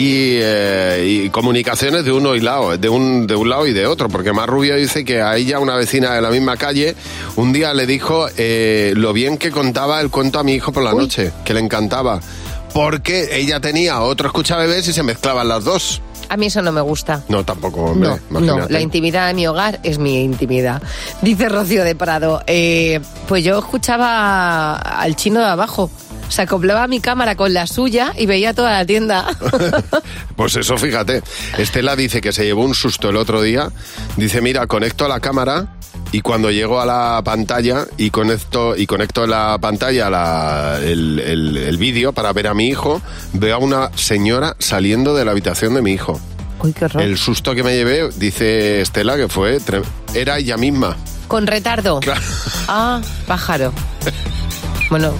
y comunicaciones de uno y lado, de un lado y de otro, porque Mar Rubio dice que a ella, una vecina de la misma calle, un día le dijo lo bien que contaba el cuento a mi hijo por la noche, que le encantaba, porque ella tenía otro escuchabebés y se mezclaban las dos.
A mí eso no me gusta.
No, tampoco, hombre.
No, la intimidad de mi hogar es mi intimidad. Dice Rocío de Prado. Pues yo escuchaba al chino de abajo. Se acoplaba a mi cámara con la suya y veía toda la tienda.
Pues eso, fíjate. Estela dice que se llevó un susto el otro día. Dice, mira, conecto la cámara y cuando llego a la pantalla y conecto en la pantalla el vídeo para ver a mi hijo, veo a una señora saliendo de la habitación de mi hijo.
Uy, qué horror.
El susto que me llevé, dice Estela, que fue... Era ella misma.
Con retardo.
Claro.
Ah, pájaro. Bueno...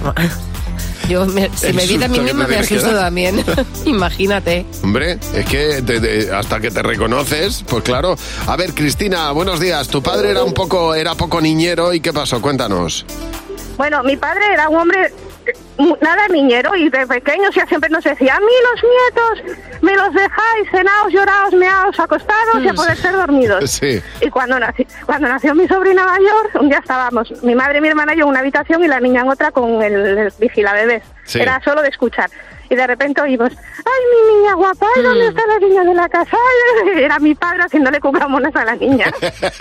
si me viera a mí misma me asusto también. Imagínate.
Hombre, es que hasta que te reconoces, pues claro. A ver, Cristina, buenos días. Tu padre era poco niñero, ¿y qué pasó? Cuéntanos.
Bueno, mi padre era un hombre nada niñero y de pequeños ya siempre nos decía, a mí los nietos me los dejáis cenados, llorados, meados, acostados y a poder ser dormidos.
Sí.
Y cuando nació mi sobrina mayor, un día estábamos, mi madre, mi hermana y yo en una habitación y la niña en otra con el vigilabebés.
Sí.
Era solo de escuchar. Y de repente oímos, ¡ay, mi niña guapa! ¡Ay, ¿dónde está la niña de la casa? ¡Ay! Era mi padre haciéndole cucamonas a la niña.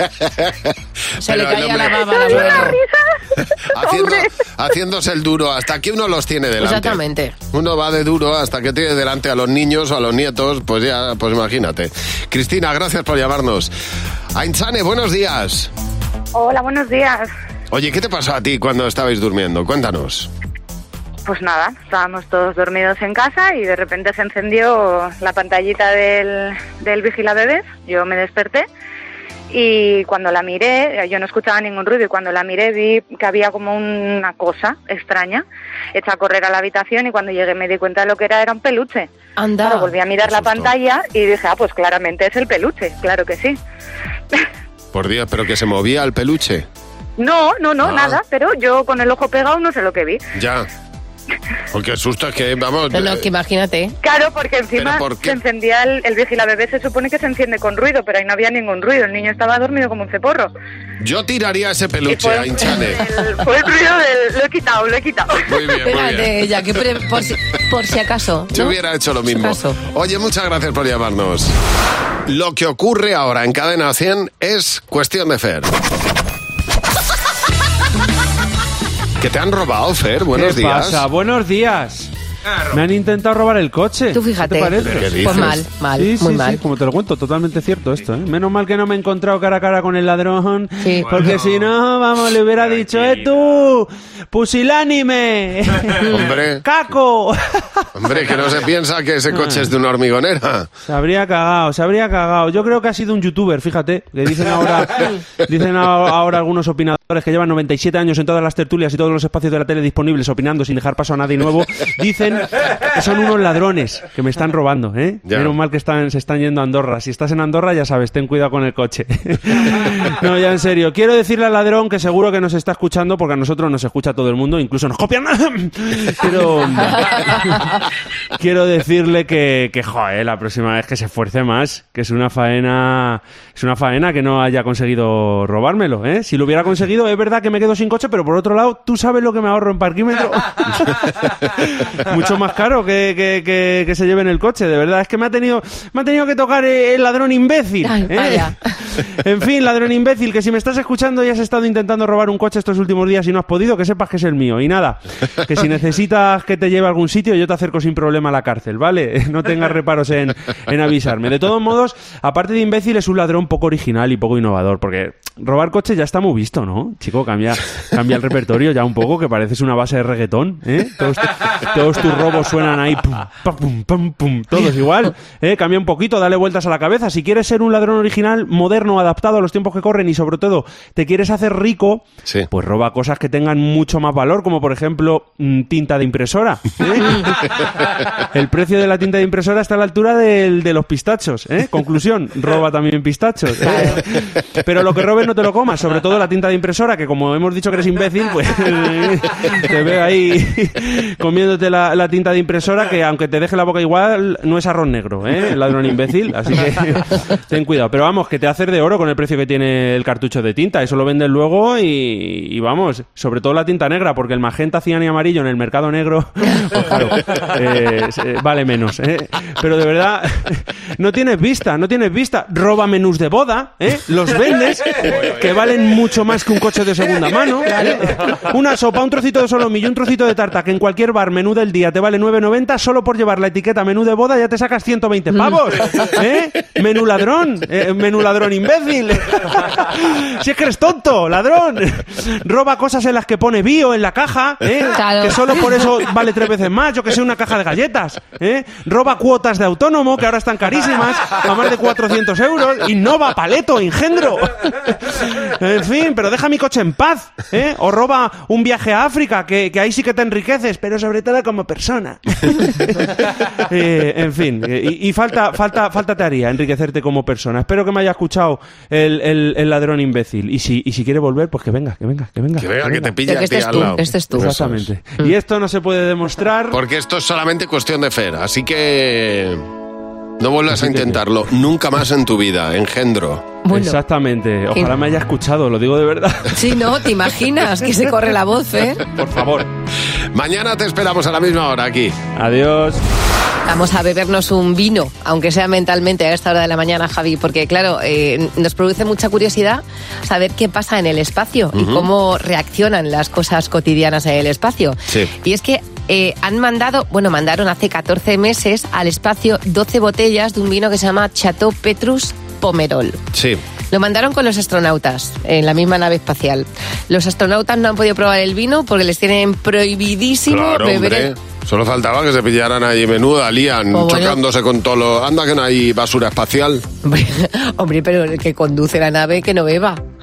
Se le caía la baba
a
la
Haciéndose el duro hasta que uno los tiene delante.
Exactamente.
Uno va de duro hasta que tiene delante a los niños o a los nietos, pues ya, pues imagínate. Cristina, gracias por llamarnos. Aintzane, buenos días.
Hola, buenos días.
Oye, ¿qué te pasó a ti cuando estabais durmiendo? Cuéntanos.
Pues nada, estábamos todos dormidos en casa y de repente se encendió la pantallita del vigilabebés. Yo me desperté y cuando la miré, yo no escuchaba ningún ruido y cuando la miré vi que había como una cosa extraña hecha a correr a la habitación y cuando llegué me di cuenta de lo que era un peluche.
Anda.
Claro, volví a mirar la pantalla y dije, pues claramente es el peluche, claro que sí.
Por Dios, ¿pero que se movía el peluche?
No, nada, pero yo con el ojo pegado no sé lo que vi.
Ya. Porque el susto es que, vamos...
No, que imagínate.
Claro, porque encima
¿Por qué?
se encendía el vigilabebé, se supone que se enciende con ruido, pero ahí no había ningún ruido, el niño estaba dormido como un ceporro.
Yo tiraría ese peluche a Inchane.
Fue el ruido del... Lo he quitado.
Muy bien, muy bien.
Ya, que por si acaso, ¿no?
Yo hubiera hecho lo mismo. Oye, muchas gracias por llamarnos. Lo que ocurre ahora en Cadena 100 es Cuestión de Fer. ¿Que te han robado, Fer? Buenos días.
¿Qué pasa? Buenos días. Me han intentado robar el coche.
Tú fíjate.
¿Qué te parece?
¿Qué dices?
Pues mal, muy mal.
Sí, como te lo cuento, totalmente cierto esto, ¿eh? Menos mal que no me he encontrado cara a cara con el ladrón, porque si no, vamos, le hubiera dicho, tú, pusilánime,
Hombre.
caco.
Hombre, que no se piensa que ese coche es de una hormigonera.
Se habría cagado. Yo creo que ha sido un youtuber, fíjate, que dicen ahora algunos opinadores que llevan 97 años en todas las tertulias y todos los espacios de la tele disponibles opinando sin dejar paso a nadie nuevo, dicen que son unos ladrones que me están robando, ¿eh?
Ya.
Menos mal que se están yendo a Andorra. Si estás en Andorra, ya sabes, ten cuidado con el coche. No, ya en serio. Quiero decirle al ladrón que seguro que nos está escuchando, porque a nosotros nos escucha todo el mundo, incluso nos copian. Quiero decirle que joder, la próxima vez que se esfuerce más, que es una faena que no haya conseguido robármelo, ¿eh? Si lo hubiera conseguido, es verdad que me quedo sin coche, pero por otro lado, tú sabes lo que me ahorro en parquímetro. Mucho más caro que se lleven el coche, de verdad. Es que me ha tenido que tocar el ladrón imbécil.
Ay, vaya.
En fin, ladrón imbécil, que si me estás escuchando y has estado intentando robar un coche estos últimos días y no has podido, que sepas que es el mío. Y nada, que si necesitas que te lleve a algún sitio, yo te acerco sin problema a la cárcel, ¿vale? No tengas reparos en avisarme. De todos modos, aparte de imbécil, es un ladrón poco original y poco innovador, porque robar coches ya está muy visto, ¿no? Chico, cambia el repertorio ya un poco, que pareces una base de reggaetón, ¿eh? Todos tus robos suenan ahí, pum, pum, pum, pum, todos igual, ¿eh? Cambia un poquito, dale vueltas a la cabeza. Si quieres ser un ladrón original, moderno, adaptado a los tiempos que corren y sobre todo te quieres hacer rico, pues roba cosas que tengan mucho más valor, como por ejemplo tinta de impresora, ¿eh? El precio de la tinta de impresora está a la altura de los pistachos, ¿eh? Conclusión, roba también pistachos, ¿eh? Pero lo que robes no te lo comas, sobre todo la tinta de impresora, que como hemos dicho que eres imbécil, pues te veo ahí comiéndote la tinta de impresora, que aunque te deje la boca igual, no es arroz negro, ¿eh? El ladrón imbécil, así que ten cuidado. Pero vamos, que te haces de oro con el precio que tiene el cartucho de tinta, eso lo venden luego y vamos, sobre todo la tinta negra, porque el magenta, cian y amarillo en el mercado negro, pues claro, vale menos, ¿eh? Pero de verdad, no tienes vista, roba menús de boda, ¿eh? Los vendes, que valen mucho más que un coche de segunda mano, ¿eh? Una sopa, un trocito de solomillo, un trocito de tarta, que en cualquier bar menú del día te vale 9,90, solo por llevar la etiqueta menú de boda ya te sacas 120 pavos, ¿eh? Menú ladrón imbécil. Si es que eres tonto, ladrón. Roba cosas en las que pone bio en la caja, ¿eh? Claro. Que solo por eso vale 3 veces más, yo que sé, una caja de galletas, ¿eh? Roba cuotas de autónomo, que ahora están carísimas, a más de 400 euros. Innova, paleto, engendro. En fin, pero deja mi coche en paz, ¿eh? O roba un viaje a África, que ahí sí que te enriqueces, pero sobre todo como persona. En fin, y falta te haría enriquecerte como persona. Espero que me haya escuchado el ladrón imbécil. Y si quiere volver, pues que venga.
Que te pille a ti al lado.
Este es tú.
Exactamente. Y esto no se puede demostrar...
Porque esto es solamente cuestión de Fer, así que... no vuelvas a intentarlo nunca más en tu vida, engendro.
Bueno,
exactamente. Ojalá me haya escuchado, lo digo de verdad.
Sí, ¿no? ¿Te imaginas que se corre la voz, eh?
Por favor.
Mañana te esperamos a la misma hora aquí.
Adiós.
Vamos a bebernos un vino, aunque sea mentalmente a esta hora de la mañana, Javi, porque claro, nos produce mucha curiosidad saber qué pasa en el espacio y cómo reaccionan las cosas cotidianas en el espacio.
Sí.
Y es que mandaron hace 14 meses al espacio 12 botellas de un vino que se llama Chateau Petrus Pomerol.
Sí.
Lo mandaron con los astronautas en la misma nave espacial. Los astronautas no han podido probar el vino porque les tienen prohibidísimo beber.
Hombre. Solo faltaba que se pillaran ahí, menuda lían, chocándose con todo lo... Anda que no hay basura espacial.
Hombre, pero el que conduce la nave que no beba.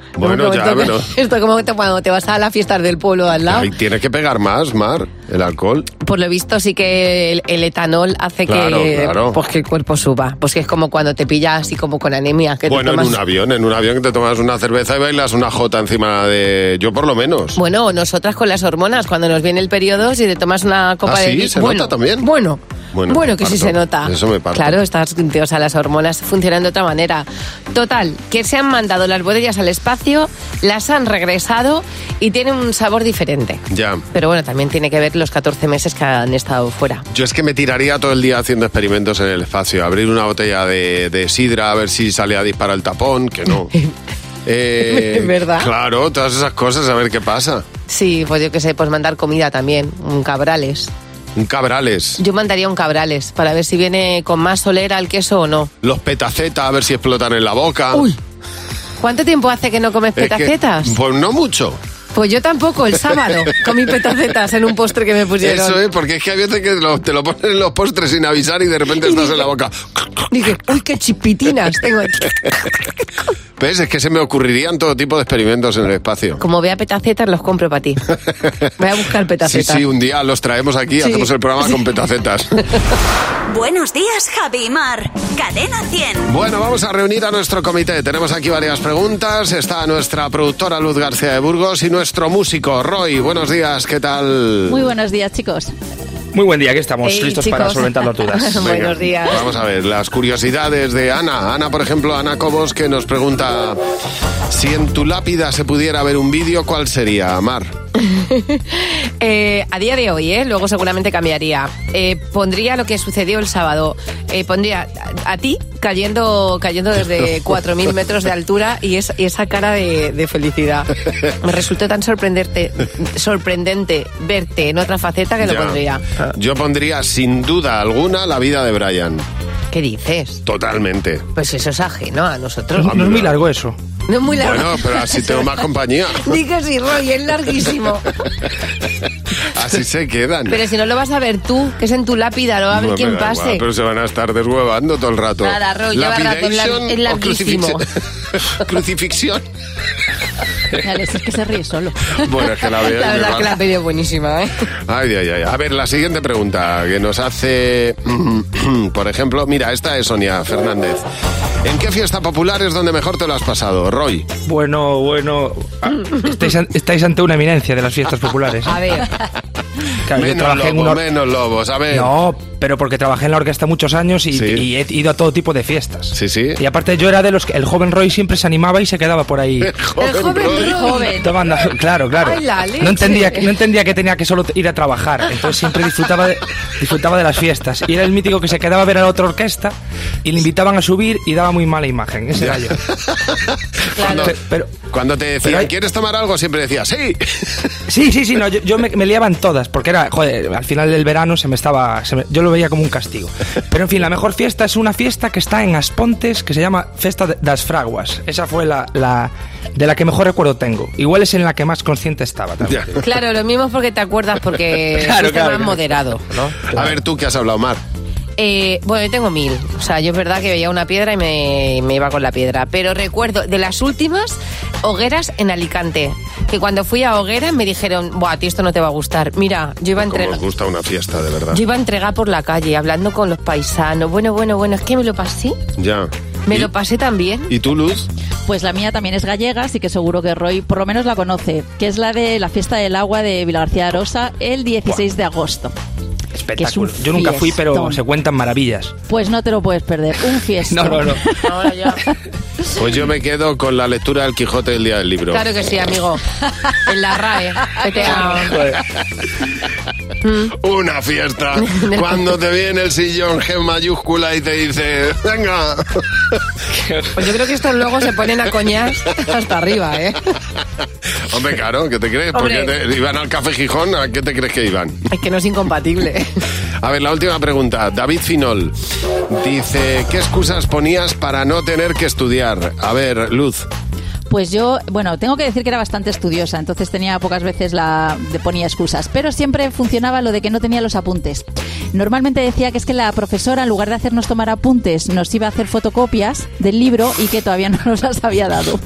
Bueno, ya, pero...
Esto como cuando te vas a las fiestas del pueblo al lado.
Ahí tiene que pegar más, Mar, el alcohol.
Por lo visto sí que el etanol hace
Claro.
Pues que el cuerpo suba. Pues que es como cuando te pillas así como con anemia. Que
Bueno,
te tomas...
en un avión que te tomas una cerveza y bailas una jota encima de... Yo por lo menos.
Bueno, nosotras con las hormonas, cuando nos viene el periodo, si te tomas una copa de...
¿Sí? ¿Se nota también?
Bueno,
me
que sí
parto.
se nota.
Eso me parto.
Claro, o sea, las hormonas funcionan de otra manera. Total, que se han mandado las botellas al espacio, las han regresado y tienen un sabor diferente.
Ya.
Pero bueno, también tiene que ver los 14 meses que han estado fuera.
Yo es que me tiraría todo el día haciendo experimentos en el espacio. Abrir una botella de sidra a ver si sale a disparar el tapón, que no.
¿Verdad?
Claro, todas esas cosas, a ver qué pasa.
Sí, pues yo qué sé, pues mandar comida también, un cabrales.
Un cabrales.
Yo mandaría un cabrales para ver si viene con más solera el queso o no.
Los petacetas, a ver si explotan en la boca.
Uy, ¿cuánto tiempo hace que no comes petacetas?
Pues no mucho.
Pues yo tampoco, el sábado comí petacetas en un postre que me pusieron.
Eso es, porque es que hay veces que te lo ponen en los postres sin avisar y de repente estás en la boca.
Dije, uy, qué chipitinas tengo.
¿Ves? Es que se me ocurrirían todo tipo de experimentos en el espacio.
Como vea petacetas, los compro para ti. Voy a buscar petacetas.
Sí, un día los traemos aquí y hacemos el programa con petacetas.
Buenos días, Javi y Mar. Cadena 100.
Bueno, vamos a reunir a nuestro comité. Tenemos aquí varias preguntas. Está nuestra productora Luz García de Burgos y nuestro músico Roy. Buenos días, ¿qué tal?
Muy buenos días, chicos.
Muy buen día, aquí estamos listos
chicos.
para solventar las dudas.
Buenos días.
Vamos a ver las curiosidades de Ana. Ana, por ejemplo, Ana Cobos, que nos pregunta: si en tu lápida se pudiera ver un vídeo, ¿cuál sería, Mar?
A día de hoy, luego seguramente cambiaría. Pondría lo que sucedió el sábado. Pondría a ti cayendo desde 4.000 metros de altura y esa cara de felicidad. Me resultó tan sorprendente verte en otra faceta que lo pondría.
Yo pondría, sin duda alguna, la vida de Brian.
¿Qué dices?
Totalmente.
Pues eso es ajeno a nosotros.
No es muy largo eso.
No es muy largo.
Bueno, pero así tengo más compañía.
Di que sí, Roy, es larguísimo.
Así se quedan.
Pero si no lo vas a ver tú, que es en tu lápida, lo va a ver quién pase.
Igual, pero se van a estar deshuevando todo el rato.
Nada, Roy, lleva rato, es larguísimo.
Crucifixión.
Es que se ríe solo.
Bueno, es que la veo.
La verdad que la pedido buenísima, ¿eh?
Ay. A ver, la siguiente pregunta que nos hace, por ejemplo, mira, esta es Sonia Fernández. ¿En qué fiesta popular es donde mejor te lo has pasado, Roy?
Bueno, estáis ante una eminencia de las fiestas populares.
A ver.
Claro,
menos lobos, a ver.
No, pero porque trabajé en la orquesta muchos años y he ido a todo tipo de fiestas.
Sí.
Y aparte yo era de los que el joven Roy siempre se animaba y se quedaba por ahí.
El joven.
Tomando, claro.
Ay, la leche.
No entendía que tenía que solo ir a trabajar. Entonces siempre disfrutaba de las fiestas. Y era el mítico que se quedaba a ver a la otra orquesta y le invitaban a subir y daba muy mala imagen. Ese era yo.
Claro.
Cuando te decían, ¿quieres tomar algo? Siempre decías, sí.
Sí, no, yo me liaba en todas, porque era, al final del verano yo lo veía como un castigo. Pero en fin, la mejor fiesta es una fiesta que está en Aspontes, que se llama Festa das Fraguas. Esa fue la de la que mejor recuerdo tengo. Igual es en la que más consciente estaba también.
Claro, lo mismo es porque te acuerdas, porque fuiste más moderado, ¿no?
Claro. A ver, tú, ¿qué has hablado, Mar?
Bueno, yo tengo 1000. O sea, yo es verdad que veía una piedra y me iba con la piedra. Pero recuerdo de las últimas hogueras en Alicante. Que cuando fui a hogueras me dijeron, buah, a ti esto no te va a gustar. Mira, yo iba a entregar.
Como os gusta una fiesta, de verdad.
Yo iba a entregar por la calle, hablando con los paisanos. Bueno, es que me lo pasé.
Ya.
Me lo pasé también.
¿Y tú, Luz?
Pues la mía también es gallega, así que seguro que Roy por lo menos la conoce, que es la de la fiesta del agua de Vilagarcía de Arosa el 16 de agosto.
Espectáculo. Yo nunca fui, pero se cuentan maravillas.
Pues no te lo puedes perder. Un fiestón.
No.
Ahora ya.
Pues yo me quedo con la lectura del Quijote del día del libro.
Claro que sí, amigo. En la RAE.
Una fiesta. Cuando te viene el sillón G mayúscula y te dice, venga.
Pues yo creo que estos luego se ponen a coñar hasta arriba, ¿eh?
Hombre, claro, ¿qué te crees? Porque iban al Café Gijón, ¿a qué te crees que iban?
Es que no es incompatible.
A ver, la última pregunta. David Finol dice, ¿qué excusas ponías para no tener que estudiar? A ver, Luz.
Pues yo, tengo que decir que era bastante estudiosa, entonces tenía pocas veces ponía excusas, pero siempre funcionaba lo de que no tenía los apuntes. Normalmente decía que es que la profesora, en lugar de hacernos tomar apuntes, nos iba a hacer fotocopias del libro y que todavía no nos las había dado.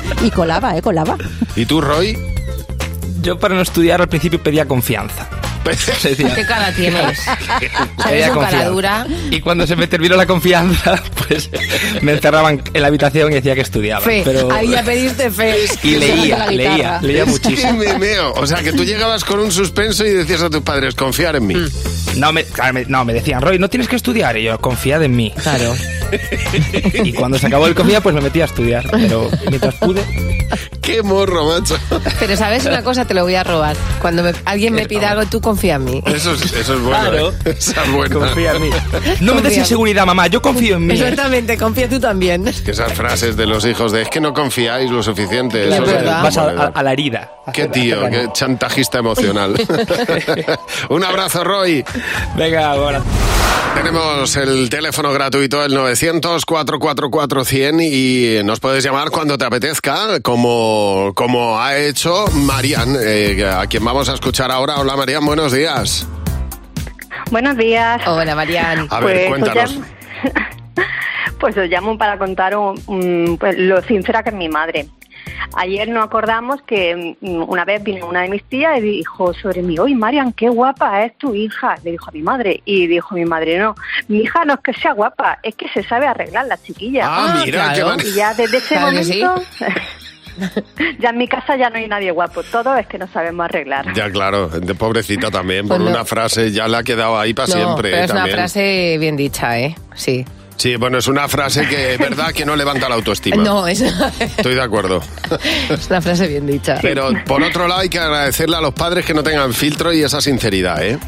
Y colaba.
¿Y tú, Roy?
Yo para no estudiar al principio pedía confianza.
¿Qué cara tienes?
Pedía
un cara
confianza.
dura.
Y cuando se me terminó la confianza, pues me encerraban en la habitación y decía que estudiaba.
Fe,
Pero...
ahí ya pediste fe.
Y leía muchísimo.
¡Qué memeo! O sea, que tú llegabas con un suspenso y decías a tus padres, confiar en mí.
No, me decían, Roy, no tienes que estudiar. Y yo, confiad en mí.
Claro.
Y cuando se acabó el confía, pues me metí a estudiar. Pero mientras pude...
¡Qué morro, macho!
Pero ¿sabes una cosa? Te lo voy a robar. Cuando alguien me pida algo, tú confía en mí.
Eso es bueno.
Claro.
Esa es buena.
Confía en mí. No me des inseguridad, mamá. Yo confío en mí.
Exactamente, confía tú también.
Que esas frases de los hijos de es que no confiáis lo suficiente.
Claro,
Eso es
vas a la herida.
Qué tío, qué chantajista emocional. Un abrazo, Roy.
Venga, ahora.
Tenemos el teléfono gratuito, el 900-444-100, y nos puedes llamar cuando te apetezca, como ha hecho Marian, a quien vamos a escuchar ahora. Hola, Marian, buenos días.
Buenos días.
Hola, Marian.
A ver, cuéntanos.
Pues os llamo para contaros pues, lo sincera que es mi madre. Ayer nos acordamos que una vez vino una de mis tías y dijo sobre mí, oye, Marian, qué guapa es tu hija. Le dijo a mi madre. Y dijo mi madre, no, mi hija no es que sea guapa, es que se sabe arreglar la chiquilla.
Mira,
claro. Y ya desde ese
Claro que
momento... Ya en mi casa ya no hay nadie guapo, todo es que no sabemos arreglar.
Ya, claro, de pobrecita también, por
Pues no.
una frase ya le ha quedado ahí para siempre.
Pero es
también.
una frase bien dicha, ¿eh? Sí.
Sí, bueno, es una frase que es verdad que no levanta la autoestima.
No, es
Estoy de acuerdo.
una frase bien dicha.
Pero por otro lado hay que agradecerle a los padres que no tengan filtro y esa sinceridad, ¿eh?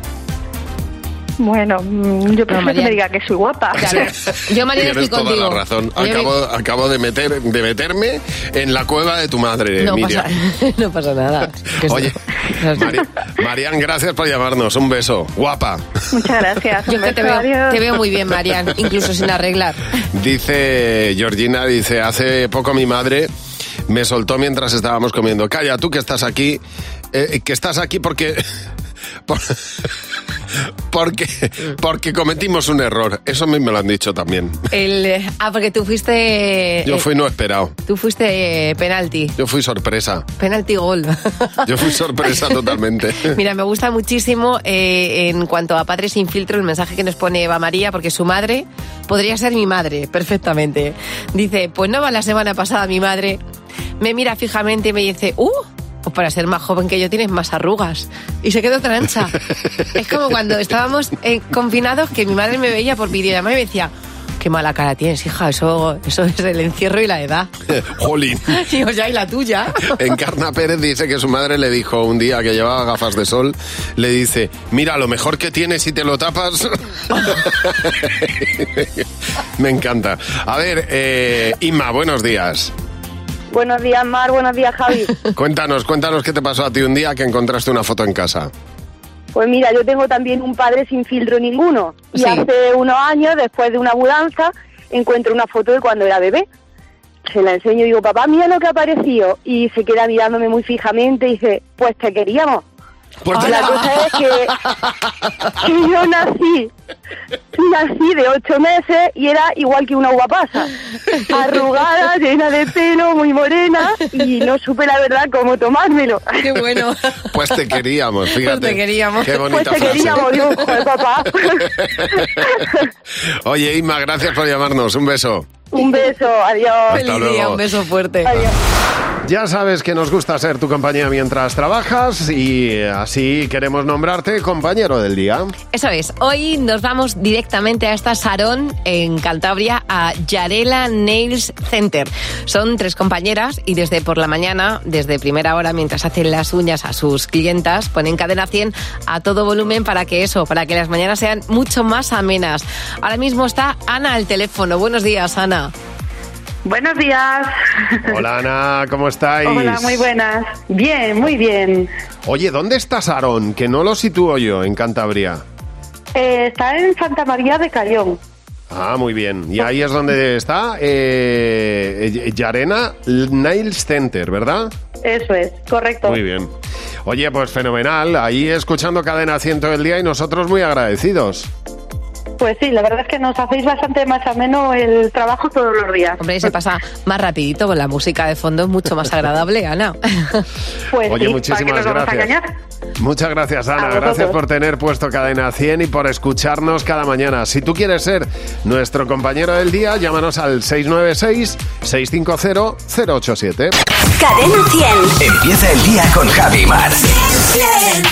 Bueno, yo prefiero que
Marian.
me diga que soy guapa.
Claro. Yo, Marian,
Tienes
estoy
toda
contigo.
la razón.
Yo
Acabo de meterme en la cueva de tu madre,
no
Miriam.
no pasa nada.
Oye, Marian, gracias por llamarnos. Un beso. Guapa.
Muchas gracias.
Yo que te veo muy bien, Marian, incluso sin arreglar.
Dice Georgina, hace poco mi madre me soltó mientras estábamos comiendo. Calla, tú que estás aquí, porque... Porque cometimos un error. Eso a mí me lo han dicho también.
Porque tú fuiste...
Yo fui no esperado.
Tú fuiste penalti.
Yo fui sorpresa.
Penalti gol.
Yo fui sorpresa totalmente.
Mira, me gusta muchísimo en cuanto a Padres sin filtro el mensaje que nos pone Eva María, porque su madre podría ser mi madre perfectamente. Dice, pues no va la semana pasada mi madre, me mira fijamente y me dice, pues para ser más joven que yo tienes más arrugas. Y se quedó trancha. Es como cuando estábamos confinados que mi madre me veía por videollamada y me decía, qué mala cara tienes, hija, eso es el encierro y la edad.
Jolín.
Digo, ya, ¿y la tuya?
Encarna Pérez dice que su madre le dijo un día que llevaba gafas de sol, le dice, mira, lo mejor que tienes si te lo tapas. Me encanta. A ver, Inma, buenos días.
Buenos días, Mar, buenos días, Javi.
Cuéntanos qué te pasó a ti un día que encontraste una foto en casa.
Pues mira, yo tengo también un padre sin filtro ninguno. Y
Sí.
hace unos años, después de una mudanza, encuentro una foto de cuando era bebé. Se la enseño y digo, papá, mira lo que ha aparecido. Y se queda mirándome muy fijamente y dice, pues te queríamos. La cosa es que yo nací de 8 meses y era igual que una uva pasa, arrugada, llena de pelo, muy morena, y no supe la verdad cómo tomármelo.
Qué bueno.
Pues te queríamos, fíjate.
Pues te queríamos.
Qué bonita
Pues te
frase.
queríamos, digo, joder, papá.
Oye, Inma, gracias por llamarnos. Un beso.
Un beso, adiós.
Hasta
Feliz día,
luego.
un beso fuerte.
Adiós.
Ya sabes que nos gusta ser tu compañía mientras trabajas y así queremos nombrarte compañero del día.
Eso es, hoy nos vamos directamente hasta Sarón, en Cantabria, a Yarela Nails Center. Son 3 compañeras y desde por la mañana, desde primera hora, mientras hacen las uñas a sus clientas, ponen cadena 100 a todo volumen para que las mañanas sean mucho más amenas. Ahora mismo está Ana al teléfono. Buenos días, Ana.
Buenos días.
Hola, Ana, ¿cómo estáis?
Hola, muy buenas. Bien, muy bien.
Oye, ¿dónde está Sarón? Que no lo sitúo yo en Cantabria.
Está en Santa María de Cayón.
Ah, muy bien. Y ahí es donde está Yarela Nails Center, ¿verdad?
Eso es, correcto.
Muy bien. Oye, pues fenomenal. Ahí escuchando Cadena 100 todo el día y nosotros muy agradecidos.
Pues sí, la verdad es que nos hacéis bastante más ameno el trabajo todos los días.
Hombre, se pasa más rapidito con la música de fondo, es mucho más agradable, Ana.
Pues
Oye,
sí,
muchísimas
¿para qué nos vamos a
gracias.
engañar?
Muchas gracias, Ana. Gracias por tener puesto Cadena 100 y por escucharnos cada mañana. Si tú quieres ser nuestro compañero del día, llámanos al 696-650-087.
Cadena 100.
Empieza el día con Javi Mar.